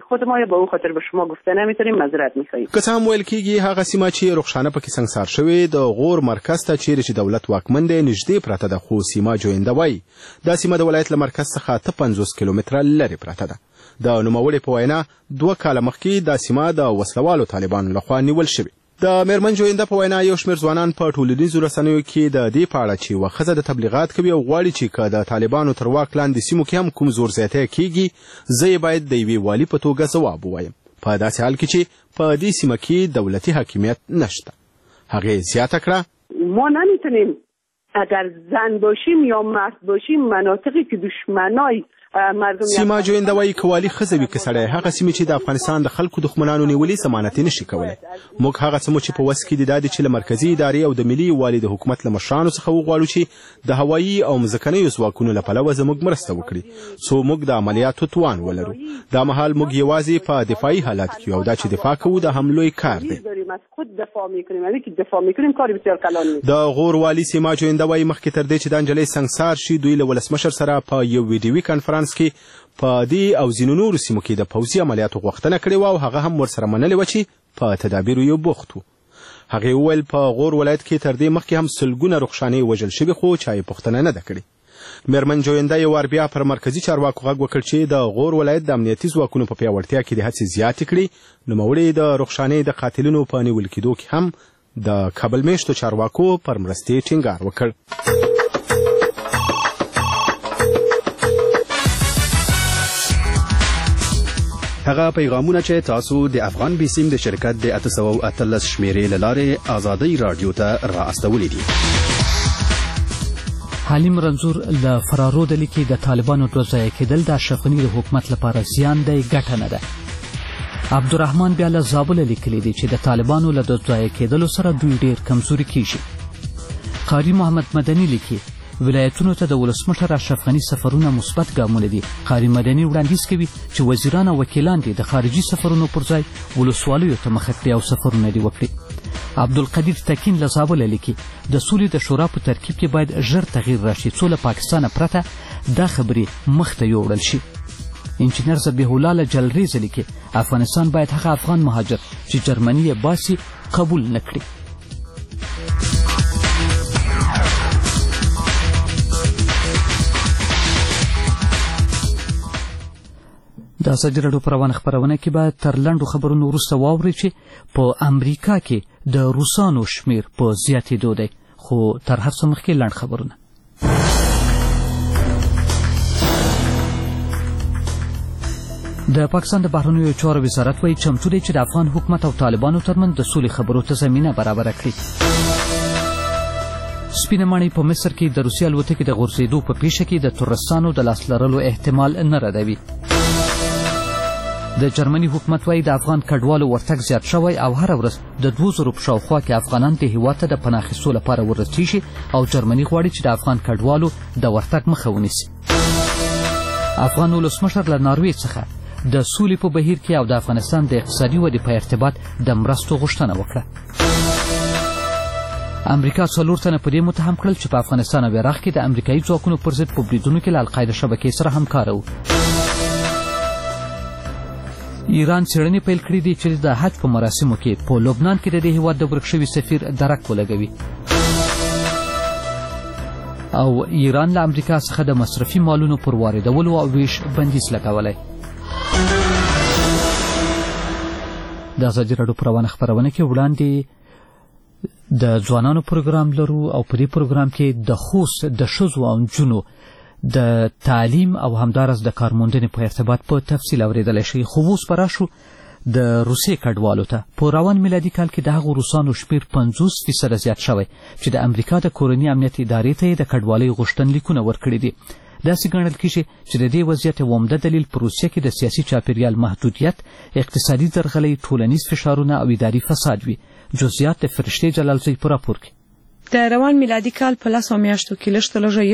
که څه هم ویل کېږي هغه سیمه چې رخشانه پکې سنګسار شوې د غور مرکز ته چیرې چې دولت واکمن دی نږدې پرته ده، خو سیما جوینده وایي دا سیمه د ولایت له مرکز څخه 50 کیلومتره لرې پرته ده. د نوموړي په وینا 2 کاله مخکې دا سیمه د وسلوالو طالبانو لخوا نیول شوې. د میرمن جوینده په وینا یو شمېر ځوانان په ټولنیزو رسنیو کې د دې په اړه چې یوه ښځه د تبلیغات کوي او غواړي چې که د طالبانو تر واک لاندې سیمو کې هم کوم زور زیاتی کېږي، زه یې باید د یوې والي په توګه ځواب ووایم، په داسې حال کې چې په دې سیمه کې دولتي حاکمیت نشته. هغې زیاته کړه ما نمیتونیم اگر زن باشیم یا مرد باشیم مناطقی که دشمنای سیما جوینده وایي که والي ښځه وي که سړی، هغه سیمې چې د افغانستان د خلکو دښمنانو نیولي ضمانت یې نشي کولی. موږ هغه څه مو چې په وس کې دي دا دي چې له مرکزي ادارې او د ملي والي د حکومت له مشرانو څخه وغواړو چې د هوایي او مځکنیو ځواکونو له پلوه زموږ مرسته وکړي څو موږ د عملیاتو توان ولرو. دا مهال موږ یوازې په دفاعي حالت کې یو، او دا چې دفاع کوو د هم لوی کار دی. د غور والي سیما جوینده وایي مخکې تر دې چې دا نجلۍ سنګسار شي دوی له ولسمشر سره په یو ویډیوي کنفرانس کې په دې او ځینو نورو سیمو کې د پوځي عملیاتو غوښتنه کړې وه او هغه هم ورسره منلې وه چې په تدابیرو یې بوخت و. هغې وویل په غور ولایت کې تر دې مخکې هم سلګونه رخشانې وژل شوي خو چا یې پوښتنه نه ده کړې. میرمن جوینده یو وار بیا پر مرکزي چارواکو غږ وکړ چې د غور ولایت د امنیتي ځواکونو په پیاوړتیا کې د هڅې زیاتې کړي. نوموړي د رخشانې د قاتلینو په نیول کېدو کې هم د کابل میشتو چارواکو پر مرستې ټینګار وکړ. هغه پیغامونه چې تاسو د افغان بیسیم د شرکت د 813 شمیرې له لارې آزادۍ رادیو ته را استولې دي. حلیم رنځور له فرارو د لیکي د طالبانو د ځای کېدل د اشرف غني د حکومت لپاره زیان دی ګټه نه ده. عبدالرحمن بیا له زابل لیکلی دی چې د طالبانو له ځای کېدلو سره دوی ډیر کمزوري کیږي. قاری محمد مدني لیکي ولایتونو ته د ولسمشر اشرف غني سفرونه مثبت ګامونه دي. قاری مدني وړاندیز کوي چې وزیران او وکیلان دي د خارجي سفرونو پر ځای ولسوالیو ته مخه کړي او سفرونه دي وکړي. عبدالقدیر تکین له زابل لیکي د سولې د شورا په ترکیب کې باید ژر تغییر راشي څو له پاکستانه پرته دا خبرې مخته یوړل شي. انجینر ذبیح الله له جلریز لیکي افغانستان باید هغه افغان مهاجر چې جرمني یې باسي قبول نه کړي. د ازادي راډیو په روانه خپرونه کې به تر لنډو خبرونو وروسته واورئ چې په امریکا کې د روسانو شمیر په زیاتېدو دی. خو تر هر څه مخکې لنډ خبرونه. د پاکستان د بهرنیو چارو وزارت وایي چمتو دی چې د افغان حکومت او طالبانو ترمنځ د سولې خبرو ته زمینه برابره کړي. سپینه ماڼۍ په مصر کې د روسیې الوتکې د غورځېدو په پیښه کې د ترورستانو د لاس لرلو احتمال نه ردوي. د جرمني حکومت وایي د افغان کډوالو ورتګ زیات شوی او هره ورځ د 2000 په شاوخوا کې افغانان د هېواد ته د پناه اخیستو لپاره ورسیږي او جرمني غواړي چې د افغان کډوالو د ورتګ مخه ونیسي. افغان ولسمشر له ناروې څخه د سولې په بهیر کې او د افغانستان د اقتصادي ودې په ارتباط د مرستو غوښتنه وکړه. امریکا 4 تنه په دې متهم کړل چې په افغانستان او عراق کې د امریکایي ځواکونو پر ضد په بریدونو کې له القاعده شبکې سره همکاره وو. ایران څېړنې پیل کړې دي چې د حج په مراسمو کې په لبنان کې د دې هېواد د ورک شوي سفیر درک ولګوي. او ایران له امریکا څخه د مصرفي مالونو پر واردولو او ویش بندیز لګولی. د ازادي راډیو په روانه خپرونه کې وړاندې د ځوانانو پروګرام لرو او په دې پروګرام کې د خوست د ښځو او نجونو د تعلیم او همدارس د کارموندنې په ارتباط په تفصیل اورېدلی شي. خو اوس به راشو د روسیې کډوالو ته. په روان میلادي کال کې د هغو روسانو شمېر 50% زیات شوی چې د امریکا د کورني امنیت ادارې ته یې د کډوالۍ غوښتنلیکونه ورکړي دي. داسې ګڼل کېږي چې د دې وضعیت یو عمده دلیل په روسیه کې د سیاسي چاپیریال محدودیت، اقتصادي درغلۍ، ټولنیز فشارونه او اداري فساد وي. جزئیات د فرشتې جلالزۍ په راپور کې. د روان میلادي کال په 10 میاشتو کې لږ تر لږه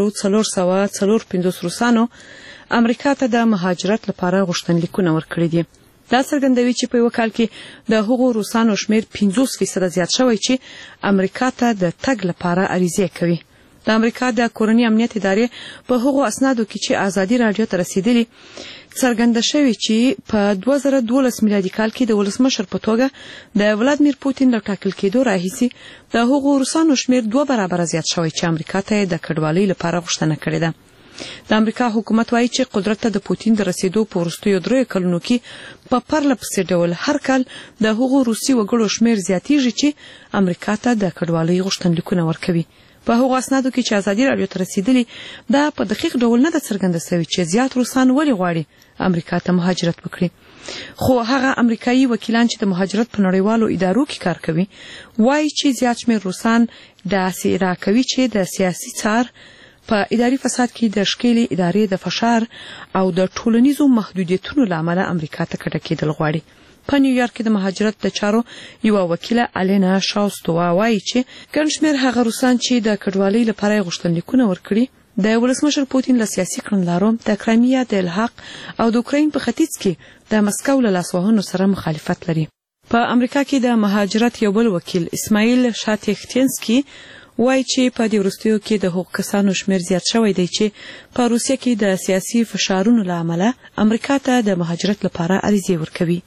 1450 روسانو امریکا ته د مهاجرت لپاره غوښتنلیکونه ورکړي دي. دا څرګندوي چې په یو کال کې د هغو روسانو شمېر 50% زیات شوی چې امریکا ته د تګ لپاره عریضې کوي. د امریکا د کورني امنیت ادارې په هغو اسنادو کې چې ازادي راډیو ته رسیدلي څرګنده شوی چې په 2012 میلادي کال کې د ولسمشر په توګه د ولادیمیر پوتین له ټاکل کېدو راهیسې د هغو روسانو شمېر 2 برابره زیات شوی چې امریکا ته د کډوالۍ لپاره غوښتنه کړې ده. د امریکا حکومت وایي چې قدرت ته د پوتین د رسیدو په وروستیو 3 کلونو کې په پرله پسې ډول هر کال د هغو روسي وګړو شمېر زیاتیږي چې امریکا ته د کډوالۍ غوښتنلیکونه ورکوي. په هغو اسنادو کې چې ازادي راډیو ته رسیدلي دا په دقیق ډول نه ده څرګنده شوې چې زیات روسان ولې غواړي امریکا ته مهاجرت وکړي. خو هغه امریکایي وکیلان چې د مهاجرت په نړیوالو ادارو کې کار کوي وایي چې زیات شمېر روسان داسې ادعا کوي چې د سیاسي څار په اداري فساد کې د ښکېلې ادارې د فشار او د ټولنیزو محدودیتونو له امله امریکا ته کډه کېدل غواړي. په نیویارک کې د مهاجرت د چارو یوه وکیله الینا شاوستووا وایي چې ګڼ شمېر هغه روسان چې د کډوالۍ لپاره غوښتنلیکونه ورکړي د ولسمشر پوتین له سیاسي کړنلارو د کرایمیا د الحاق او د اوکراین په ختیځ کې د مسکو له لاسوهنو سره مخالفت لري. په امریکا کې د مهاجرت یو بل وکیل اسماعیل شاتیختینسکي وایي چې په دې وروستیو کې د هغو کسانو شمېر زیات شوی دی چې په روسیه کې د سیاسي فشارونو له امله امریکا ته د مهاجرت لپاره عریضې ورکوي.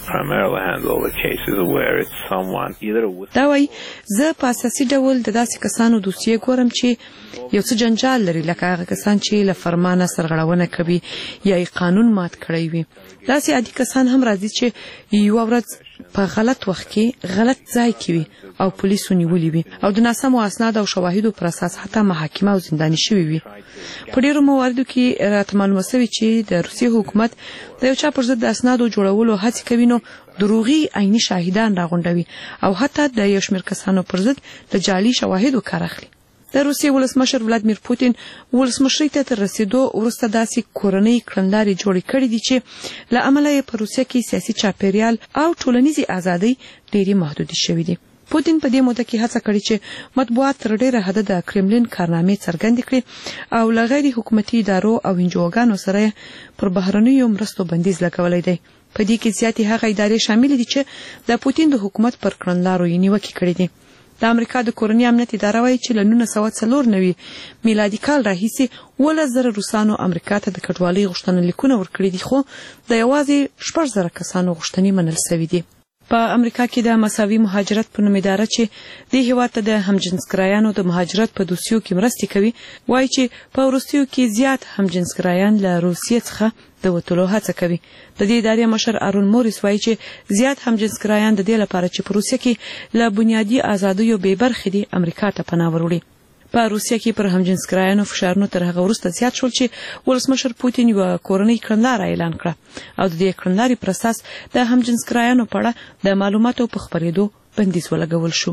دا وایي زه په اساسي ډول د داسې کسانو دوسیې ګورم چې یو څه جنجال لري، لکه هغه کسان چې له فرمانه سرغړونه کوي یا یې قانون مات کړی وي. داسې عادي کسان هم راځي چې یوه ورځ په غلط وخت کې غلط ځای کې وي او پولیسو نیولې وي او د ناسمو اسناد او شواهدو پر اساس حتی محاکمه او زنداني شوی وي. په ډیرو مواردو کې راته معلومه شوې چې د روسیې حکومت د یو چا پر ضد د اسنادو جوړولو هڅې کوي نو دروغي عیني شاهدان راغونډوي او حتی د یو شمېر کسانو پر ضد د جعلي شواهدو کار اخلي. د روسیې ولسمشر ولادیمیر پوتین ولسمشرۍ ته تر رسیدو وروسته داسې کورنۍ کړنلارې جوړې کړې دي چې له امله یې په روسیه کې سیاسي چاپیریال او ټولنیزې ازادۍ ډېرې محدودې شوې دي. پوتین په دې موده کې هڅه کړې چې مطبوعات تر ډېره حده د کرملین کارنامې څرګندې کړي او له غیر حکومتي ادارو او انجوګانو سره پر بهرنیو مرستو بندیز لګولی دی. په دې کې زیاتې هغه ادارې شامل دي چې د پوتین د حکومت پر کړنلارو یې نیوکې کړې دي. د امریکا د کورني امنیت اداره وایي چې له 1994 میلادي کال راهیسې 1,000 روسانو امریکا ته د کډوالۍ غوښتنلیکونه ورکړي دي خو د یوازې 6,000 کسانو غوښتنې منل شوې دي. په امریکا کې د مساوي مهاجرت په نوم اداره چې د هیواد ته د همجنسګرایانو د مهاجرت په دوسیو کې مرستې کوي وایي چې په وروستیو کې زیات همجنسګرایان له روسیې څخه د وتلو هڅه کوي. د دې ادارې مشر آرون موریس وایي چې زیات همجنسګرایان د دې لپاره چې په روسیه کې له بنیادي ازادیو بې برخې دي امریکا ته پناه وروړي. په روسیه کې پر همجنسګرایانو فشارونه تر هغه وروسته زیات شول چې ولسمشر پوتین یوه کورنۍ کړنلاره اعلان کړه او د دې کړنلارې پر اساس د همجنسګرایانو په اړه د معلوماتو په خپرېدو بندیز ولګول شو.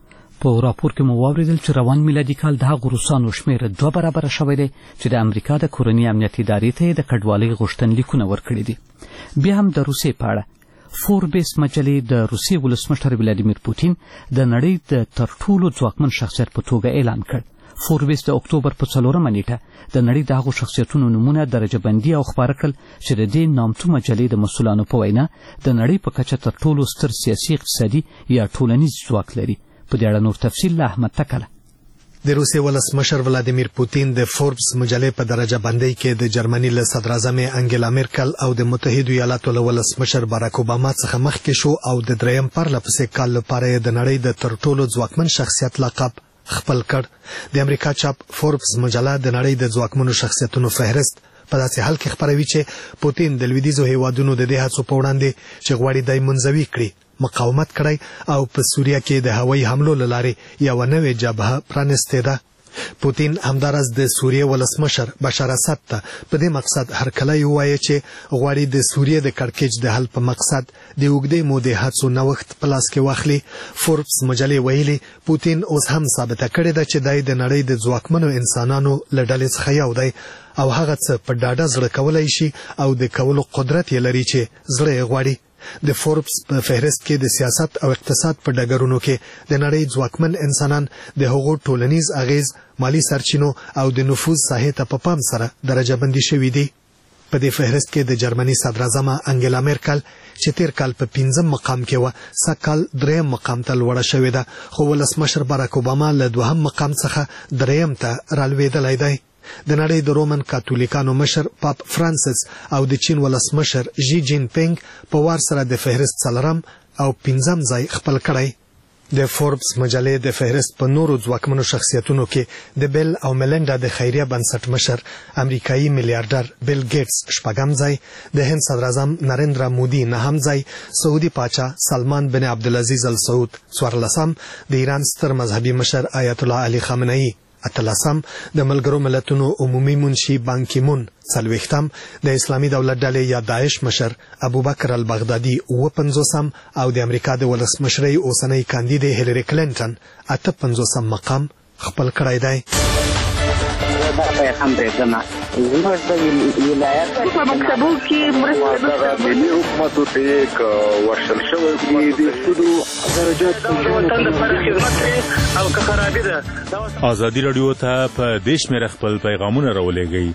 په راپور کې مو واوریدل چې روان میلادي کال د هغو روسانو شمېر 2 برابره شوی دی چې د امریکا د کورني امنیت ادارې ته د کډوالۍ غوښتنلیکونه ورکړي دي. بیا هم د روسیې په اړه فوربس مجلې د روسیې ولسمشر ولادیمیر پوتین د نړۍ د تر ټولو ځواکمن شخصیت په توګه اعلان کړ. فوربس د اکتوبر په 4 نیټه د نړۍ د هغو شخصیتونو نومونه درجه بندي او خپاره کړل چې د دې نامتو مجلې د مسؤلانو په وینا د نړۍ په کچه تر ټولو ستر سیاسي اقتصادي یا ټولنیز ځواک لري. په دې اړه نور تفصیل له احمد تکله. د روسیې ولسمشر ولادیمیر پوتین د فوربس مجلې په درجه بندۍ کې د جرمني له صدراعظم انګلا میرکل او د متحده ایالاتو له ولسمشر باراک اوباما څخه مخکې شو او د دریم پرلپسې کال لپاره د نړۍ د تر ټولو ځواکمن شخصیت لقب خپل کړ. د امریکا چاپ فوربس مجله د نړۍ د ځواکمنو شخصیتونو فهرست په داسې حال کې خپروي چې پوتین د لویدیځو هیوادونو د دې هڅو په وړاندې چې غواړي دای منځوي کړي مقاومت کړی او په سوریه کې د هوایي حملو له لارې یوه نوې جبهه پرانستې ده. پوتین همداراز د سوریې ولسمشر بشار اسد ته په دې مقصد هرکلی ووایه چې غواړي د سوریې د کړکېچ د حل په مقصد د اوږدې مودې هڅو نوښت په لاس کې واخلي. فوربس مجلې ویلي پوتین اوس هم ثابته کړې ده چې دی د نړۍ د ځواکمنو انسانانو له ډلې څخه یو دی او هغه څه په ډاډه زړه کولی شي او د کولو قدرت یې لري چې زړه یې غواړي. د فوربس په فهرست کې د سیاست او اقتصاد په ډګرونو کې د نړۍ ځواکمن انسانان د هغو ټولنیز اغیز، مالی سرچینو او د نفوذ ساحې ته په پام سره درجه بندي شوي دي. په دې فهرست کې د جرمني صدراعظم انګلا میرکل چې تیر کال په 5م مقام کې و سکهال 3م مقام ته لوړه شوې ده خو ولسمشر باراک اوباما له 2م مقام څخه 3م ته رالوېدلی دی. د نړۍ د رومن کاتولیکانو مشر پاپ فرانسیس او د چین ولسمشر ژی جین پینګ په وار سره د فهرست 4م او 5م ځای خپل کړی. د فوربس مجلې د فهرست په نورو ځواکمنو شخصیتونو کې د بیل او میلنډا د خیریه بنسټ مشر امریکایي میلیارډر بیل ګیټس 4م ځای، د هند صدراعظم نریندرا مودي 9م ځای، سعودي پاچا سلمان بن عبدالعزیز ال سعود 14م، د ایران ستر مذهبي مشر آیت الله علي خامنه‌ای 18م، د ملګرو ملتونو عمومي منشي بان کی مون 40م، د اسلامي دولت ډلې یا داعش مشر ابوبکر البغدادي 55م او د امریکا د ولسمشرۍ اوسنۍ کاندیدې هیلری کلینټن 58م مقام خپل کړی دی. پیغام پرېږدمه زموږ د ولایت په مکتبو کې مرسته ملي حکومتو ته یک ورشل شوی د سودو درجات وطن لپاره خدمت او که خرابي ده. ازادي رادیو ته په دې شمېره خپل پیغامونه راولېږئ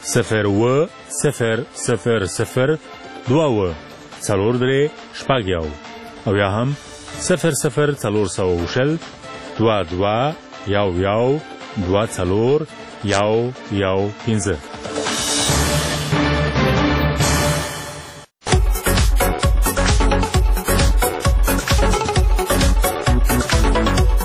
02000 4 شپږ او یا هم 00420 22 15.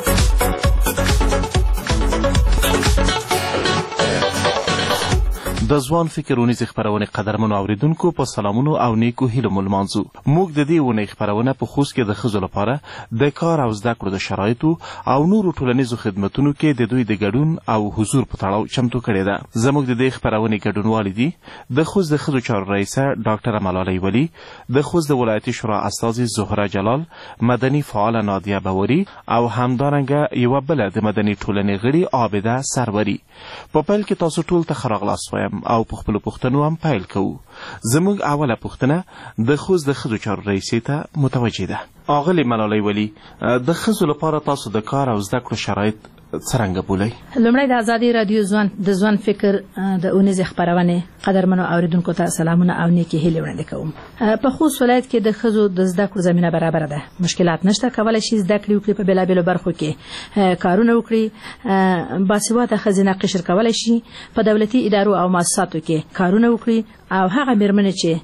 د د ځوان فکر اونیزې خپرونې قدرمنو اوریدونکو په سلامونو او نیکو هیلو مو لمانځو. موږ د دې اونۍ خپرونه په خوست کې د ښځو لپاره د کار او زده کړو د شرایطو او نورو ټولنیزو خدمتونو کې د دوی د ګډون او حضور په تړاو چمتو کړې ده. زموږ د دې خپرونې ګډونوالې دي د خوست د ښځو چارو رئیسه ډاکټره ملالۍ ولي، د خوست د ولایتي شورا استازي زهره جلال، مدني فعاله نادیه بوري او همدارنګه یوه بله د مدني ټولنې غړي عابده سروري. په پیل کې تاسو ټول ته ښه راغلاست وایم او په خپلو پوښتنو هم پیل کوو. زموږ اوله پوښتنه د خوست د ښځو چارو رئیسې ته متوجه ده. آغلې ملالۍ ولي، د ښځو لپاره تاسو د کار او زده کړو شرایط څرنګه بولئ؟ لومړی د ازادي رادیو د ځوان فکر د اونیزې خپرونې قدرمنو اوریدونکو ته سلامونه او نیکې هیلې وړاندې کوم. په خوست ولایت کې د ښځو د زده کړو زمینه برابره ده. مشکلات نشته، کولی شي زده کړې وکړي، په بېلابېلو برخو کې کارونه وکړي. باسواده ښځینه قشر کولی شي په دولتي ادارو او مؤسساتو کې کارونه وکړي او هغه مېرمنې چې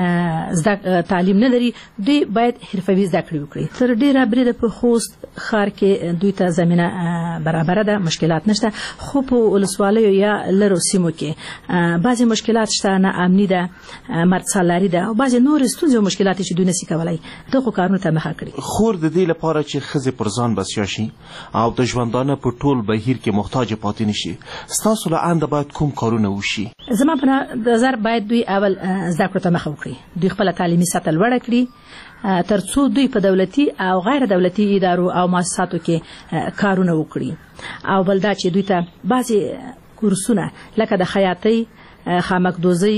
تعلیم نه لري دوی باید حرفوي زده کړې وکړي. تر ډیره بریده په خوست ښار کې دوی ته زمینه برابره ده، مشکلات نشته. خو په ولسوالیو یا لرو سیمو کې بعضې مشکلات شته، نه امني ده، مرد سالاري ده او بعضې نورې ستونزې او مشکلات چې دوی نشي کولی دغو کارونو ته مخه کړي. خور د دې لپاره چې ښځې پر ځان بسیا شي او د ژوندانه په ټول بهیر کې محتاج پاتې نشي، ستاسو له انده باید کوم کارونه وشي؟ زما په نظر باید دوی اول زده کړو ته مخه وکړي، دوی خپله تعلیمي سطح لوړه کړي ترڅو دوی په دولتي او غیر دولتي ادارو او مؤسساتو کې کارونه وکړي. او بل دا چې دوی ته بعضې کورسونه لکه د خیاطۍ، خامکدوزۍ،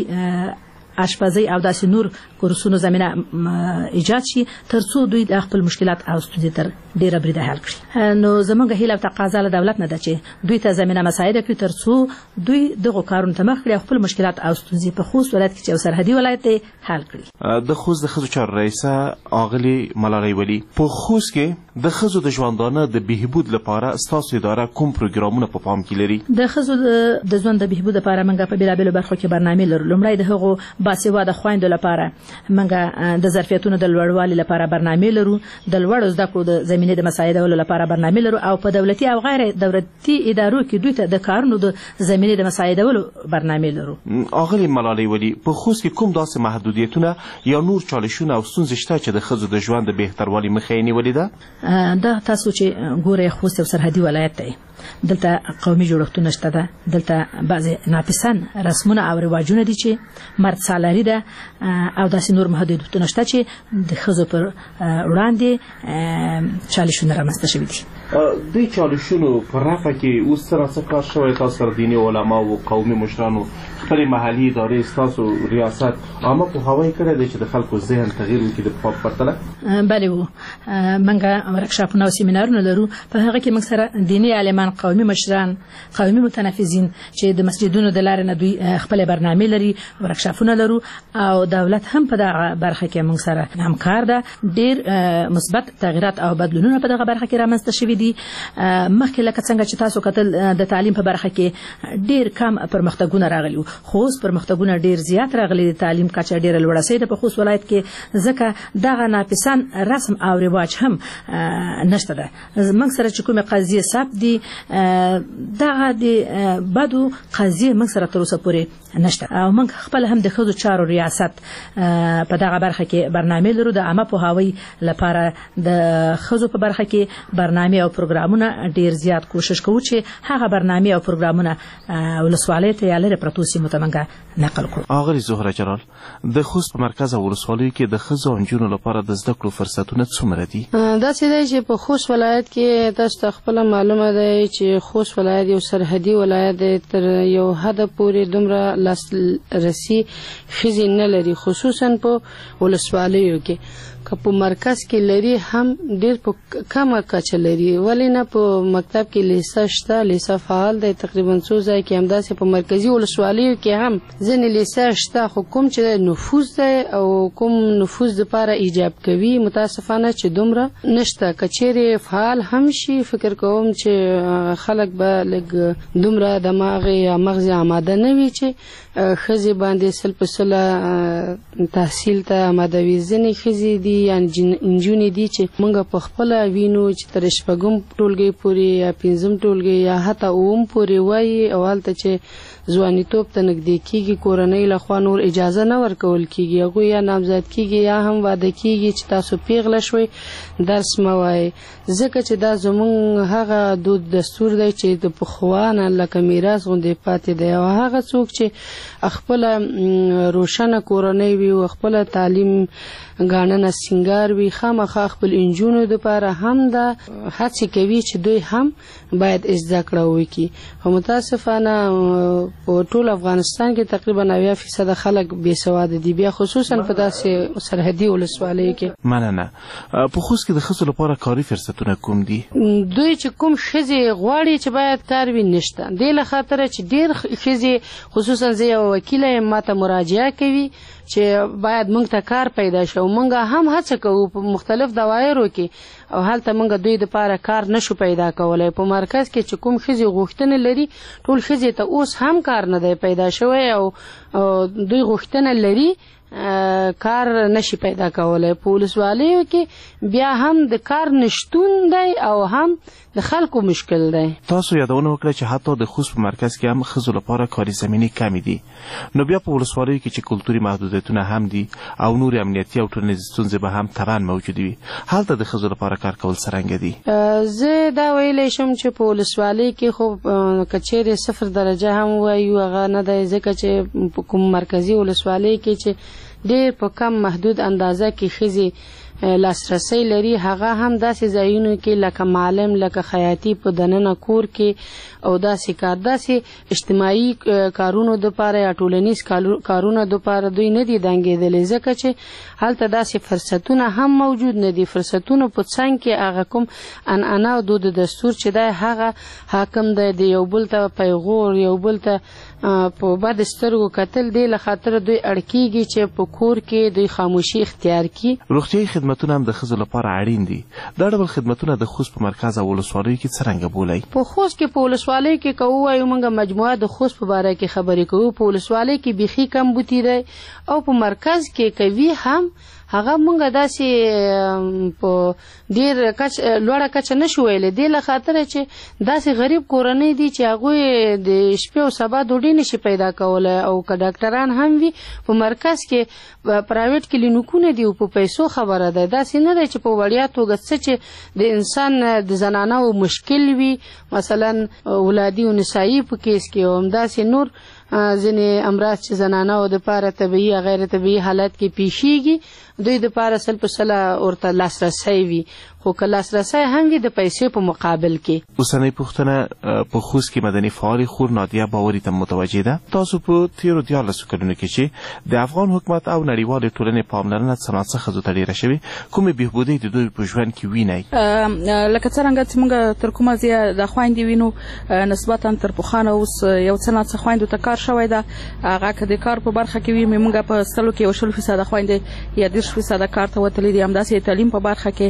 آشپزۍ او داسې نور کورسونو زمینه ایجاد شي ترڅو دوی د خپل مشکلات او ستونزې تر ډیره بریده حل کړي. نو زموږ هیله او تقاضا له دولت نه ده چې دوی ته زمینه مساعده کړي ترڅو دوی دغو کارونو ته مخ کړي او خپل مشکلات او ستونزې په خوست ولایت کې چې یو سرحدي ولایت دی حل کړي. د خوست د ښځو چارو رئیسه آغلې ملالۍ ولي، په خوست کې د ښځو د ژوندانه د بهبود لپاره ستاسو اداره کوم پروګرامونه په پام کې لري؟ د ښځو د ژوند د بهبود لپاره موږ په بېلابېلو برخو کې برنامې لرو. لومړی د هغو باسواده خویندو لپاره موږ د ظرفیتونو د لوړوالي لپاره برنامې لرو، د لوړو زده کړو د زمینې د مساعدولو لپاره برنامې لرو او په دولتي او غیر دولتي ادارو کې دوی ته د کارونو د زمینې د مساعدولو برنامې لرو. آغلې ملالۍ ولي، په خوست کې کوم داسې محدودیتونه یا نور چالشونه او ستونزې شته چې د ښځو د ژوند د بهتروالي مخه یې نیولې ده؟ دا تاسو چې ګورئ خوست یو سرحدي ولایت دی، دلته قومي جوړښتونه شته ده، دلته بعضې ناپسند رسمونه او رواجونه دي چې مرد سالاري ده او داسې نور محدودیتونه شته چې د ښځو پر وړاندې چالشونه رامنځته شوي دي. دوی چالشونو په رفع کې اوس څه کار شوی؟ تاسو سره دیني علماو او قومي مشرانو خپلې محلي ادارې ستاسو ریاست عامه پوهاوی کړی دی چې د خلکو ذهن تغییر وکړي د پخوا په پرتله؟ بلې و، موږ ورکشاپونه او سیمینارونه لرو، په هغه کې موږ سره دیني عالمان، قومي مشران، قومي متنفذین چې د مسجدونو د لارې نه دوی خپلې برنامې لري، ورکشاپونه لرو او دولت هم په دغه برخه کې موږ سره همکار ده. ډېر مثبت تغییرات او بدلونونه په دغه برخه کې رامنځته شوي دي. مخکې لکه څنګه چې تاسو کتل د تعلیم په برخه کې ډېر کم پرمختګونه راغلي وو، خو اوس پرمختګونه ډېر زیات راغلي دي. تعلیم کچه ډېره لوړه سوې ده په خوست ولایت کې، ځکه دغه ناپسند رسم او رواج هم نشته ده. موږ سره چې کومې قضیې ثبت دي دغه د بدو قضیې موږ سره تر اوسه پورې نشته او موږ خپل هم د ښځو چارو ریاست په دغه برخه کې برنامې لرو. د عامه پوهاوی لپاره د ښځو په برخه کې برنامې او پروګرامونه ډېر زیات کوشش کوو چې هغه برنامې او پروګرامونه ولسوالیو ته یا لرې پرتو سیمو ته موږ نقل کړو. آغلې زهره جلال، د خوست په مرکز او ولسوالیو کې د ښځو او نجونو لپاره د زده کړو فرصتونه څومره دي؟ داسې دی چې په خوست ولایت کې تاسو ته خپله معلومه دی چې خوست ولایت یو سرحدي ولایت دی، تر یو حده پورې دومره لاسرسي ښځې نه لري، خصوصا په ولسوالیو کې. که په مرکز کې لري هم ډېر په کمه کچه لري، ولې نه په مکتب کې لیسه شته، لیسه فعال دی، تقریبا څو ځای کې همداسې په مرکزي ولسوالیو کې هم ځینې لیسه شته، خو کوم چې نفوذ دی او کوم نفوذ دپاره ایجاب کوي متاسفانه چې دومره نشته. که چیرې فعال هم شي فکر کوم چې خلک به لږ دومره دماغ یا مغز آماده نه وي چې ښځې باندې 100% تحصیل ته آماده وي. ځینې ښځې دي یعنې نجونې دي چې موږ په خپله وینو چې تر 6 ټولګۍ پورې یا 5 ټولګۍ یا حتی 9 پورې وایي او هلته چې ځوانیتوب ته نږدې کېږي کورنۍ لخوا نور اجازه نه ورکول کېږي. هغوی یا نامزد کېږي یا هم واده کېږي چې تاسو پیغله شوئ درس مه وایئ، ځکه چې دا زموږ هغه دود دستور دی چې د پخوا نه لکه میراث غوندې پاتې دی. او هغه څوک چې خپله روشنه کورنۍ وي او خپله تعلیم ګاڼه سینګار وي خامخا خپل انجونو دپاره هم دا هڅې کوي چې دوی هم باید زده کړه وکړي. خو متاسفانه په ټول افغانستان کې تقریبا 90% خلک بې سواده دي، بیا خصوصا په داسې سرحدي ولسوالیو کې. مننه. په خوست کې د ښځو لپاره کاري فرصتونه کوم دي؟ دوی چې کوم ښځې غواړي چې باید کار وي نشته. دې له خاطره چې ډېر ښځې خصوصا زه یو وکیله یم ماته مراجعه کوي چې باید موږ ته کار پیدا شي او موږ هم هڅه کوو په مختلف دوایرو کې او هلته موږ دوی دپاره کار نشو پیدا کولی. په مرکز کې چې کوم ښځې غوښتنه لري ټول ښځې ته اوس هم کار نه دی پیدا شوی او دوی غوښتنه لري کار نشي پیدا کولای. په ولسوالیو کې بیا هم د کار نشتون دی او هم د خلکو مشکل دی. تاسو یادونه وکړه چې حتی د خوست په مرکز کې هم ښځو لپاره کاري زمینې کمې دي، نو بیا په ولسوالیو کې چې کلتوري محدودیتونه هم دي او نور امنیتي او ټولنیزې ستونزې به هم طبعا موجودې وي، هلته د ښځو لپاره کار کول څرنګه دي؟ زه دا ویلی شم چې په ولسوالۍ کې خو که چیرې 0 درجه هم وایو هغه نه دی، ځکه چې په کوم مرکزي ولسوالۍ کې چې ډېر په کم محدود اندازه کې ښځې لاسرسی لري، هغه هم داسې ځایونو کې لکه معلم لکه خیاطي په دننه کور کې او داسې اجتماعي کارونو دپاره یا ټولنیز کارونو دپاره دوی نه دي دنګېدلې، ځکه چې هلته داسې فرصتونه هم موجود نه دي. فرصتونو په څنګ کې هغه کوم عنعنه او دود دستور چې دی هغه حاکم دی، د یو بل ته پیغور یو بل ته په بد سترګو کتل دی له خاطره دوی اړ کېږي چې په کور کې دوی خاموشي اختیار کړي. روغتیایي خدمتونه هم د ښځو لپاره اړین دي. دا ډول خدمتونه د خوست په مرکز او ولسوالیو کې څرنګه بولئ؟ په خوست کې په ولسوالیو کې که ووایو موږ مجموعه د خوست په باره کې خبرې کوو، په ولسوالیو کې بیخي کم بوتي دی او په مرکز کې کوي هم هغه مونږ داسې په ډېر لوړه کچه نشو ویلی، دې له خاطره چې داسې غریب کورنۍ دي چې هغوی د شپې او سبا ډوډۍ نشي پیدا کولی او که ډاکټران هم وي په مرکز کې پرایویټ کلینیکونه دي او په پیسو خبره ده. داسې نه دی چې په وړیا توګه څه چې د انسان د زنانو مشکل وي مثلا ولادي او نسایي په کیس کې او همداسې نور ځینې امراض چې زنانو دپاره طبیعي یا غیر طبیعي حالت کې پیښیږي دوی دپاره 100% ورته لاسرسی وي، خو که لاسرسی هم وي د پیسې په مقابل کې. اوسنۍ پوښتنه په خوست کې مدني فعالې خور نادیه باوري ته متوجه ده. تاسو په تېرو 14 کلونو کې چې د افغان حکومت او نړیوالې ټولنې پاملرنه څه ناڅه ښځو ته ډېره شوې، کومې بهبودۍ د دوی په ژوند کې وینئ؟ لکه څرنګه چې موږ تر کومه ځایه د خویندې وینو نسبتا تر پخوانه اوس یو څه ناڅه خویندو ته کار شوی ده. هغه که د کار په برخه کې وي موږ په 100 کې 20% خویندې یا 30% کار ته وتلي دي. همداسې تعلیم په برخه کې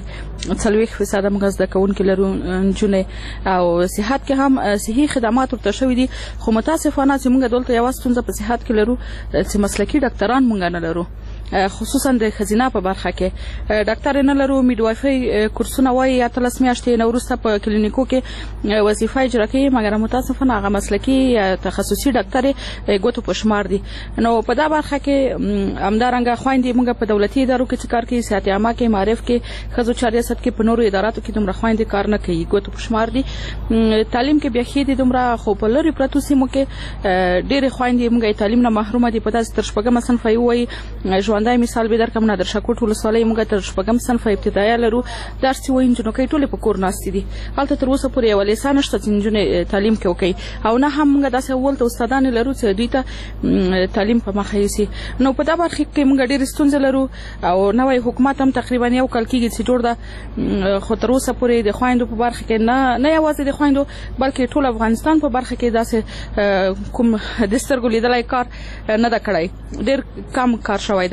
40% موږ زده کوونکي لرو نجونې او صحت کې هم صحي خدمات ورته شوي دي. خو متاسفانه چې موږ دلته یوه ستونزه په صحت کې لرو چې مسلکي ډاکټران موږ نه لرو، خصوصا د ښځینه په برخه کې ډاکټر نه لرو. میډوایفي کورسونه وایي 13 میاشتې نه وروسته په کلینیکو کې وظیفه اجرا کوي، مګر متاسفانه هغه مسلکي یا تخصصي ډاکټر ګوتو په شمار دي. نو په دا برخه کې همدارنګه خویندې موږ په دولتي ادارو کې چې کار کوي، صحت عامه کې، معارف کې، ښځو چارې ریاست کې په نورو اداراتو کې دومره خویندې کار نه کوي، ګوتو په شمار دي. تعلیم کې بیا ښې دي دومره، خو په لرې پرتو سیمو کې ډېرې خویندې موږ تعلیم نه محرومه دي. په داسې تر 4 صنفه یې ووایي ژوندی مثال به درکړم، نادرشاه کوټ ولسوالۍ موږ تر 4 صنفه ابتدایه لرو، درس وایي نجونکۍ ټولې په کور ناستې دي. هلته تر اوسه پورې یوه لیسه نشته چې نجونې تعلیم کې وکړي، او نه هم موږ داسې اولته استادانې لرو چې دوی ته تعلیم په مخه یوسي. نو په دا برخه کې موږ ډېرې ستونزې لرو او نوی حکومت هم تقریبا 1 کال کېږي چې جوړ ده، خو تر اوسه پورې د خویندو په برخه کې نه یوازې د خویندو بلکې ټول افغانستان په برخه کې داسې کوم د سترګو لیدلی کار نه ده کړی، ډېر کم کار شوی ده.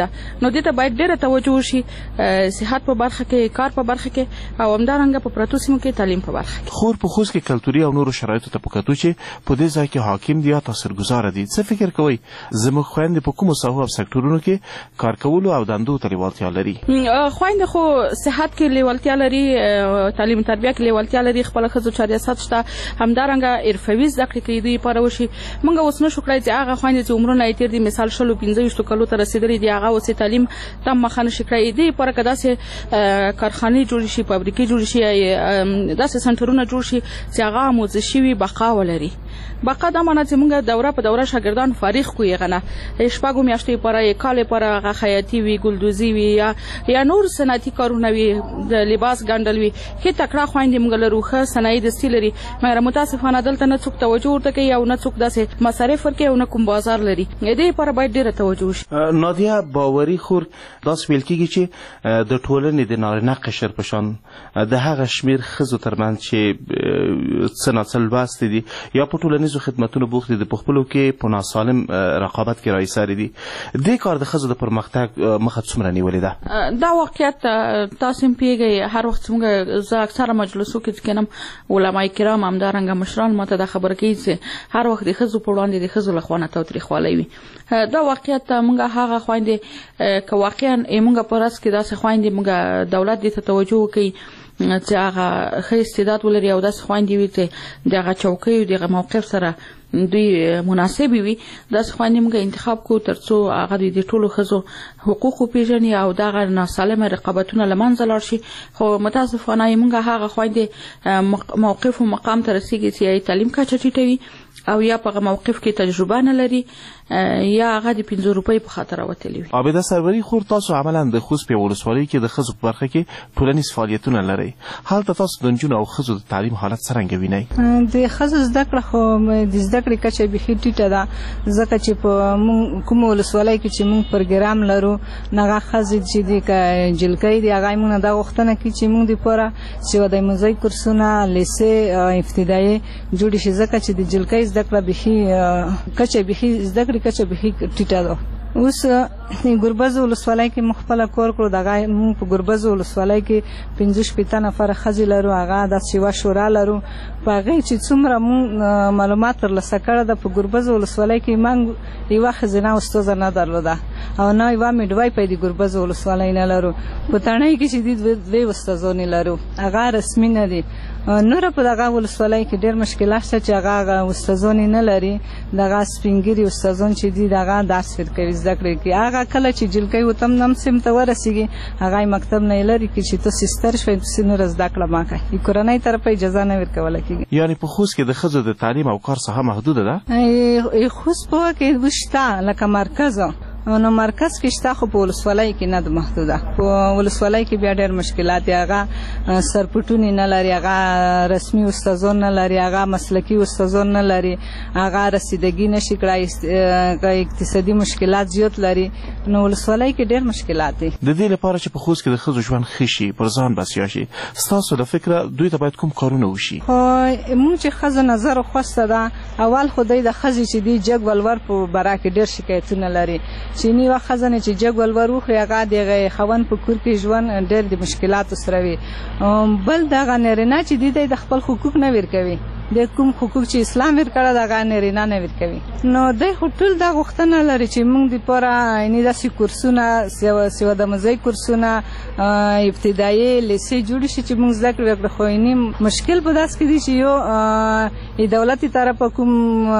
نو دې ته باید ډېره توجه وشي، صحت په برخه کې، کار په برخه کې او همدارنګه په پرتو سیمو کې تعلیم په برخه کې. خور په خوست کې کلتوري او نورو شرایطو ته په کتو چې په دې ځای کې حاکم دي یا تاثیرګذاره دي، څه فکر کوئ زموږ خویندې په کومو ساحو او سکتورونو کې کار کولو او دندو ته لیوالتیا لري؟ خویندې خو صحت کې لیوالتیا لري، تعلیم تربیه کې لیوالتیا لري، خپله ښځو چاریاست شته، همدارنګه حرفوي زده کړې کې دوی لپاره وشي. موږ اوس نشو کړی چې هغه خویندې چې عمرونه یې تېر دي، مثال 25 کلو ته رسېدلي دي، هغه اوس تعلیم ته مخه نشي کړی. دې لپاره که داسې کارخانې جوړې شي، فابریکې جوړې شي، داسې سنټرونه جوړ شي چې هغه آموزش شوي بقا ولري. بقا دا معنی چې موږ دوره په دوره شاګردان فارغ کړو یې غنه شپږو میاشتو لپاره یې کال لپاره هغه خیاطي وي، ګلدوزي وي یا نور صنعتي کارونه وي، د لباس ګنډل وي. ښې تکړه خویندې موږ لرو، ښه صنایع دستي لري، مګر متاسفانه دلته نه څوک توجه ورته کوي او نه څوک داسې مصارف ورکوي او نه کوم بازار لري. دې لپاره باید ډېره توجه وشي. نادیه باوري خور، داسې ویل کېږي چې د ټولنې د نارینه قشر په شان د هغه شمېر ښځو ترمنځ چې څه ناڅه لوستې دي یا په ټولنیزو خدمتونو بوختې دي، په خپلو کې په ناسالم رقابت کې راایسارې دي. دې کار د ښځو د پرمختګ مخه څومره نیولې ده؟ دا واقعیت تاسو هم پوهېږئ، هر وخت موږ زه اکثره مجلسو کې چې کینم علما کرام همدارنګه مشران ماته دا خبره کوي چې هر وخت د ښځو په وړاندې د ښځو له خوا نه تاوتریخوالی وي. دا واقعیت موږ هغه خویندې که واقعا موږ په ورځ کې داسې خویندې موږ دولت دې ته توجه وکړي چې هغه ښه استعداد ولري او داسې خویندې وي چې د هغه چوکیو د هغه موقف سره دوی مناسبې وي، داسې خویندې موږ انتخاب کړو تر څو هغه د ټولو ښځو حقوق وپېژني او دغه ناسالمه رقابتونه له منځه لاړ شي. خو متاسفانه موږ هغه خویندې موقف و مقام ته رسېږي چې یا تعلیم کچه ټیټه وي او یا په موقف کې تجربه نه لري یا هغه د 50 روپۍ په خاطر راوتلي وي. عابده سروري خور، تاسو عملا د خوست په ولسوالۍ کې د ښځو په برخه کې ټولنیز فعالیتونه لري. هلته تاسو د نجونو او ښځو د تعلیم حالت څرنګه وینئ؟ د ښځو زده کړه خو د زده کړې کچه بیخي ټیټه ده، ځکه چې په کومه ولسوالۍ کې چې موږ پروګرام لرو هغه ښځې چې دي که جلکۍ دي هغه موږ نه دا غوښتنه کوي چې موږ دپاره سوادی موزی کورسونه لیسې ابتدایي جوړې شي، ځکه چې د جلکۍ زده کړه بیخي کچه بیخي زده کړې کچه بیخي ټیټه ده. اوس ګربز ولسوالۍ کې موږ خپله کور کړو، دغه موږ په ګربز ولسوالۍ کې 15 نفره ښځې لرو، هغه داسې یوه شورا لرو. په هغې چې څومره موږ معلومات ترلاسه کړی ده، په ګربز ولسوالۍ کې موږ یوه ښځینه استاذه نه درلوده او نه یوه میډوایپه د ګربز ولسوالۍ نه لرو. په تڼۍ کې چې دي 2 استاذانې لرو، هغه رسمي نه دي. نوره په دغه ولسوالۍ کې ډېر مشکلات شته چې هغه استاذانې نه لري. دغه سپینګیري استاذان چې دي دغه درس ورکوي، زده کړې کوي. هغه کله چې جلکۍ وتم نم سیم ته ورسېږي هغه مکتب نه یې لرې کړي چې تاسې ستر شوئ، تاسې نوره زده کړه مه کوئ. د کورنۍ طرفه اجازه نه ورکولی کېږي. یعنې په خوست کې د ښځو د تعلیم او کار ساحه محدوده ده؟ خوست په کې شته لکه مرکز، نو مرکز کې شته خو په ولسوالۍ کې نه ده محدوده. په ولسوالۍ کې بیا ډېر مشکلات دي، هغه سرپټونې نه لري، هغه رسمي استادان نه لري، هغه مسلکي استادان نه لري، هغه رسیدګي نشي کړای، اقتصادي مشکلات زیات لري. نو ولسوالۍ کې ډېر مشکلات دي. د دې لپاره چې په خوست کې د ښځو ژوند ښه شي، پر ځان بسیا شي، ستاسو له فکره دوی ته باید کوم کارونه وشي؟ خو موږ چې ښځو نظر خوسته ده، اول خو دوی د ښځې چې دي جګ ولور په باره کې ډېر شکایتونه لري چې نیوه ښځه نه چې جګ ولور وخوري هغه د هغې خاوند په کور کې ژوند ډېر د مشکلاتو سره وي. بل دغه نارینه چې دي دی د خپل حقوق نه ورکوي، د کوم حقوق چې اسلام ورکړه دغه نارینه نه ورکوي. نو دوی خو ټول دا غوښتنه لري چې موږ دپاره یعنې داسې کورسونه سوادآموزۍ کورسونه ابتدایي لیسې جوړې شي چې موږ زده کړې وکړو. خو یعنې مشکل په داسې کې دی چې یو د دولتي طرفه کوم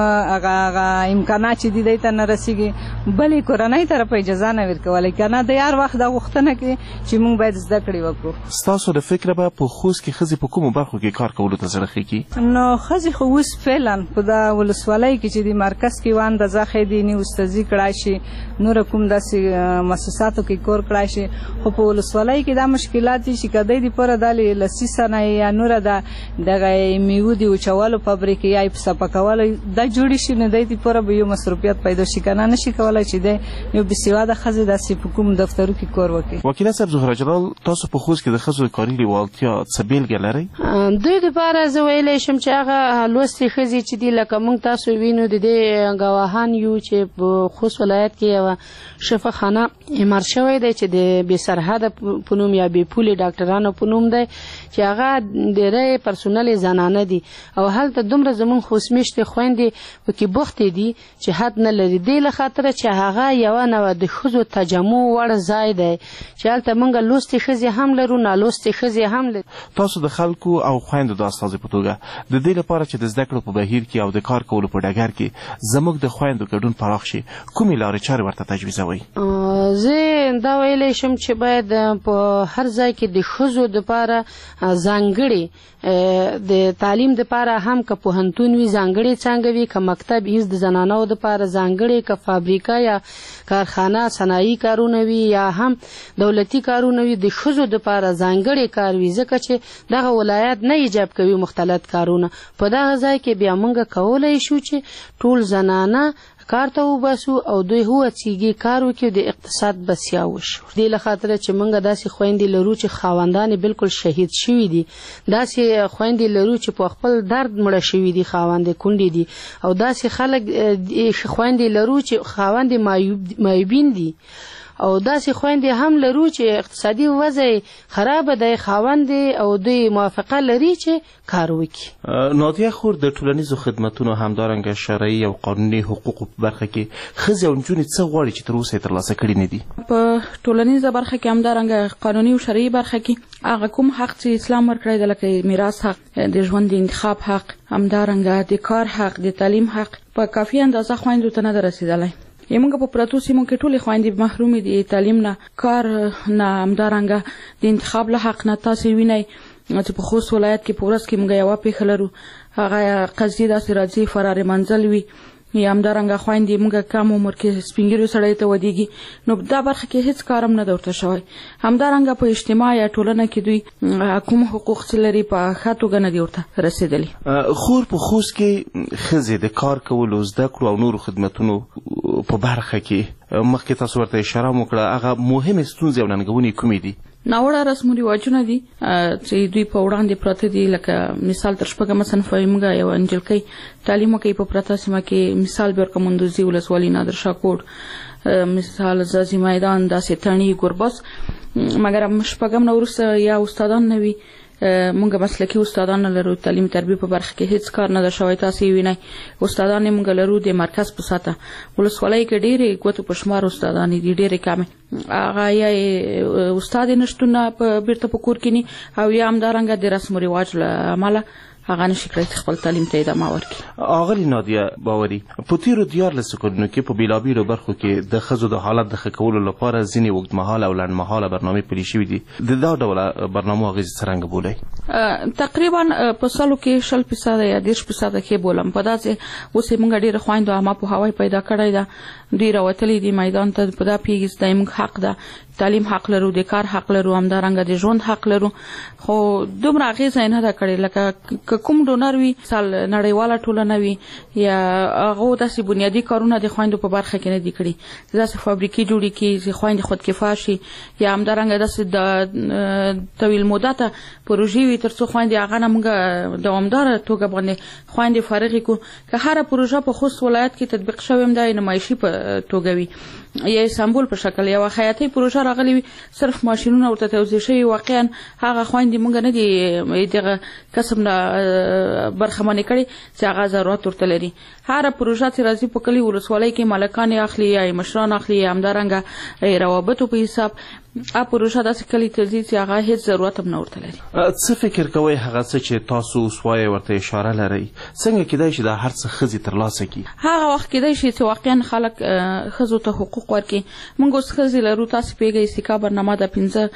هغه امکانات چې دي دی ته نه رسېږي، بلې کورنۍ طرفه اجازه نه ورکولی. که نه دی هر وخت دا غوښتنه کوي چې موږ باید زده کړې وکړو. ستاسو له فکره به په خوست کې ښځې په کومو برخو کې کار کولو ته زړه ښیږي؟ نو ښځې خو اوس فعلا په دا ولسوالۍ کې چې د مرکز کې یوه اندازه ښې دي، نی استاذي کړای شي، نوره کوم داسې مؤسساتو کې کور کړای شي. خو په ولسوالۍ کې دا مشکلات دي چې که دی دپاره دا لسي صنایع یا نوره د دغه میوه دی وچولو فابریکې یا په صفا کولو دا جوړې شي نو دی پوره به یو مصروفیت پیدا شي کنه نشي کولای چې دی یو بسیواده ښځې داسې په کوم دفترو کې کار وکړي. وکیله صاحب زهره جلال تاسو په خوست کې د ښځو د کاري لیوالتیا څه بیلګې لرئ؟ دوی دپاره زه ویلی شم چې هغه لوستې ښځې چې دي لکه موږ تاسو وینو د دې ګواهان یو چې په خوست ولایت کې یوه شفاخانه اعمار شوی دی چې د بې سرحده په نوم یا بې پولې ډاکټرانو په نوم دی چې هغه ډېری پرسونل زنانه دي او هلته دومره زموږ خوستمیشتې خویندې پکې بوختې دي چې حد نه لري دې له خاطره چې هغه یوه نوع د ښځو تجمع وړ ځای دی چې هلته موږ لوستې ښځې هم لرو نالوستې ښځې هم لرو. تاسو د خلکو او خویندو د استازي په توګه د دې لپاره چې د زده کړو په بهیر کې او د کار کولو په ډګر کې زموږ د خویندو ګډون پراخ شي کومې لارې چارې ورته تجویزوئ؟ زه دا ویلی شم چې باید په هر ځای کې د ښځو دپاره ځانګړې د تعلیم دپاره هم که پوهنتون وي ځانګړې څانګه وي که مکتب هیڅ د زنانو دپاره ځانګړې که فابریکه یا کارخانه صنایي کارونه وي یا هم دولتي کارونه وي د ښځو دپاره ځانګړې کار وي ځکه چې دغه ولایت نه ایجاب کوي مختلط کارونه په دغه ځای کې بیا موږ کولی شو چې ټول زنانه کار ته وباسو او دوی هوڅیږي کار وکړي د اقتصاد بسیا وشو. دې له خاطره چې موږ داسې خویندې لرو چې خاوندان بالکل شهید شوي دي داسې خویندې لرو چې په خپل درد مړه شوي دي خاوندې کونډې دي او داسې خلک خویندې لرو چې خاوندې معیوبین دي او داسې خویندې هم لرو چې اقتصادي وضع خرابه دی خاوند او دوی موافقه لري چې کار وکړي. نادیه خور د ټولنیزو خدمتونو همدارنګه شرعي او قانوني حقوقو په برخه کې ښځې او نجونې څه غواړي چې تر اوسه یې ترلاسه کړي نه دي؟ په ټولنیزه برخه کې همدارنګه قانوني او شرعي برخه کې هغه کوم حق چې اسلام ورکړی دی لکه میراث حق د ژوند د انتخاب حق همدارنګه د کار حق د تعلیم حق په کافي اندازه خویندو ته نه ده رسېدلی. موږ په پرتو سیمو کې ټولې خویندې محرومې دي تعلیم نه کار نه همدارنګه د انتخاب له حق نه. تاسې وینئ چې په خوست ولایت کې په ورځ کې موږ یوه پیښه لرو هغه قضیې داسې راځي فرار منزل وي یا همدارنګه خویندې موږ کم عمر کې سپین ږیرو سړیو ته ودیږي نو دا برخه کې هیڅ کار هم نه ده ورته شوی. همدارنګه په اجتماع یا ټولنه کې دوی کوم حقوق چې لري په ښه توګه نه دي ورته رسېدلي. خور په خوست کې ښځې د کار کولو زده کړو او نورو خدمتونو په برخه کې مخکې تاسو ورته اشاره وکړه هغه مهمې ستونزې او ننګونې کومې دي؟ ناوړه رسم و رواجونه دي چې دوی په وړاندې پراته دي لکه مثال تر شپږمه صنفه موږ یوه نجلکۍ تعلیم کوي په پراته سیمه کې مثال به ورکړم اندوزي ولسوالي نادرشاه کوټ مثال زازي میدان داسې تڼي ګربز مګر شپږم نه وروسته یا استادان نه وي موږ مسلکي استادان لرو تعلیم تربیه په برخه کې هیڅ کار نه ده شوی. تاسې وینئ استادان موږ لرو د مرکز په سطحه ولسوالۍ کې ډېرې ګوتو په شمار استادان دي ډېرې کمې هغه یا استاد نشتون بیرته په کور کې او یا همدارنګه د رسم و رواج له امله هغه نشي کړی چې خپل تعلیم ته ادامه ورکړي. آغلي نادیه باوري په تیرو 14 کلونو کې په بیلابیلو برخو کې د ښځو د حالت د ښه کولو لپاره ځینې اوږدمهاله او لنډمهاله برنامې پلي شوي دي د دا ډوله برنامو اغېزې څرنګه بولئ؟ تقریبا په سلو کې 60% یا 10% کې بولم په داسې اوس یې موږ ډېره خویندو عامه پوهاوی پیدا کړی ده دوی راوتلي دي میدان ته په دا پیږي چې موږ حق ده تعلیم حق لرو د کار حق لرو همدارنګه د ژوند حق لرو خو دومره اغېزه نه ده کړې لکه کوم ډونر وي مثال نړیواله ټولنه وي یا هغه داسې بنیادي کارونه د خویندو په برخه کې نه دي کړي داسې فابریکې جوړې کړي چې خویندې خودکفا شي یا همدارنګه داسې د طویل مدته پروژې وي تر څو خویندې هغه نه موږ دوامداره توګه باندې خویندې فارغې کړو که هره پروژه په خوست ولایت کې تطبیق شوې هم د نمایشي په توګه وي یا سمبول په شکل یوه خیاطۍ پروژه راغلی وي صرف ماشینونه ورته توزیع شوي واقعا هغه خویندې موږ نه دي دغه کسب نه برخمنې کړي چې هغه ضرورت ورته لري هره پروژه چې راځي په کلي ولسوالۍ کې مالکان اخلي یا مشران اخلي یا همدارنګه روابطو په حساب پروژه داسې کلي ته ځي چې هغه هیڅ ضرورت هم نه ورته لري. څه فکر کوئ هغه څه چې تاسو اوس وایئ ورته اشاره لرئ څنګه کیدای شي دا هر څه ښځې ترلاسه کړي؟ هغه وخت کیدای شي چې واقعا خلک ښځو ته حقوق ورکړي موږ اوس ښځې لرو تاسې پوهېږئ سیکا برنامه د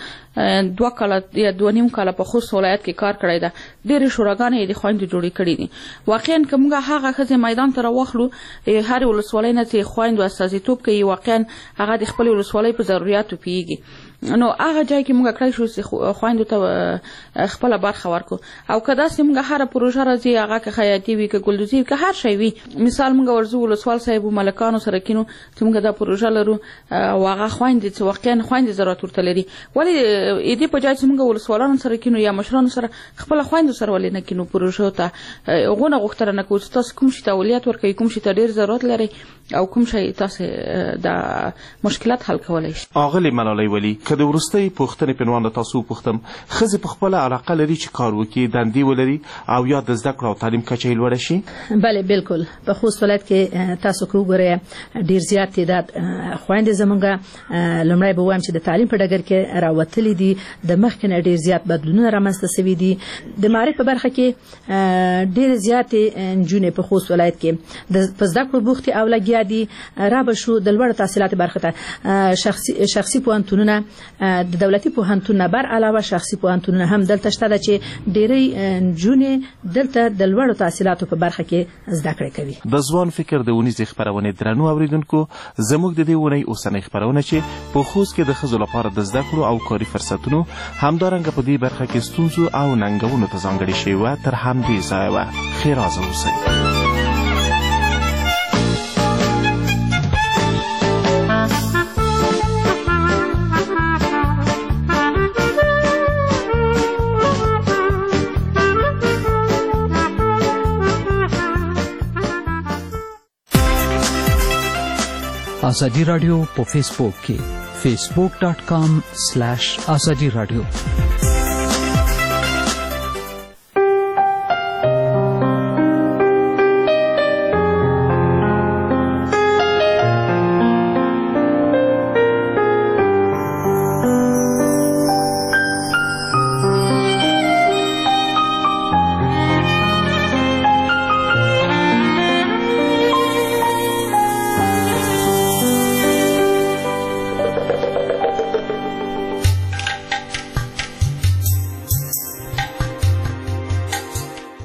2 کاله یا 2.5 کاله په خوست ولایت کې کار کړی ده ډېرې شوراګانې یې د خویندو جوړې کړي دي واقعا که موږ هغه ښځې میدان ته راواخلو هرې ولسوالۍ نه چې خویندو استازیتوب کوي واقعا هغه د خپلې ولسوالۍ په ضرورتو پوهېږي نو هغه ځای کې موږ کړی شو خويندو ته خپل برخه ورکو او کدا چې موږ هر پروژه راځي هغه که خیاطي وي که ګلدوزي وي که هر شی وي مثال موږ ورزو ولسوال صاحب ملکانو سره کینو چې موږ دا پروژه لرو او هغه خويندې چې واقعا خويندې ضرورت ورته لري ولې دې په ځای چې موږ ولسوالانو سره کینو یا مشرانو سره خپل خويندو سره ولې نه کینو پروژه ته غونه غوښتنه نه کوو تاسو کوم شي ته اولویت ورکوي کوم شي ته ډیر ضرورت لري او کوم شي تاسو د مشکلات حل کولای شي. اغلی ملالۍ ولی که د ورستۍ پوښتنې په عنوان تاسو پوښتم ښځې په خپله علاقه لري چې کار وکړي دندې ولري او یا د زده کړو او تعلیم کچه یې لوړه شي؟ بله بالکل په خوست ولایت کې تاسو که وګورئ ډیر زیات تعداد خویندې زموږ لومړی به وایم چې د تعلیم په ډګر کې راوتلي دي د مخکې نه ډیر زیات بدلونونه رامنځته سوي دي د معرف په برخه کې ډیر زیاتې نجونې په خوست ولایت کې په زده کړو بوختې او لګیا دي رابه شو د لوړو تحصیلاتو برخه ته شخصي پوهنتونونه د دولتي پوهنتون نه بر علاوه شخصي پوهنتونونه هم دلته شته ده چې ډېری نجونې دلته د لوړو تحصیلاتو په برخه کې زده کړې کوي. د ځوان فکر د اونیزې خپرونې درنو اوریدونکو زموږ د دې اونۍ اوسنۍ خپرونه چې په خوست کې د ښځو لپاره د زده کړو او کاري فرصتونو همدارنګه په دې برخه کې ستونزو او ننګونو ته ځانګړې شوې وه تر همدې ځایه وه. ښېرازه اوسئ. آزادی رادیو په فیسبوک کې facebook.com/azadi radio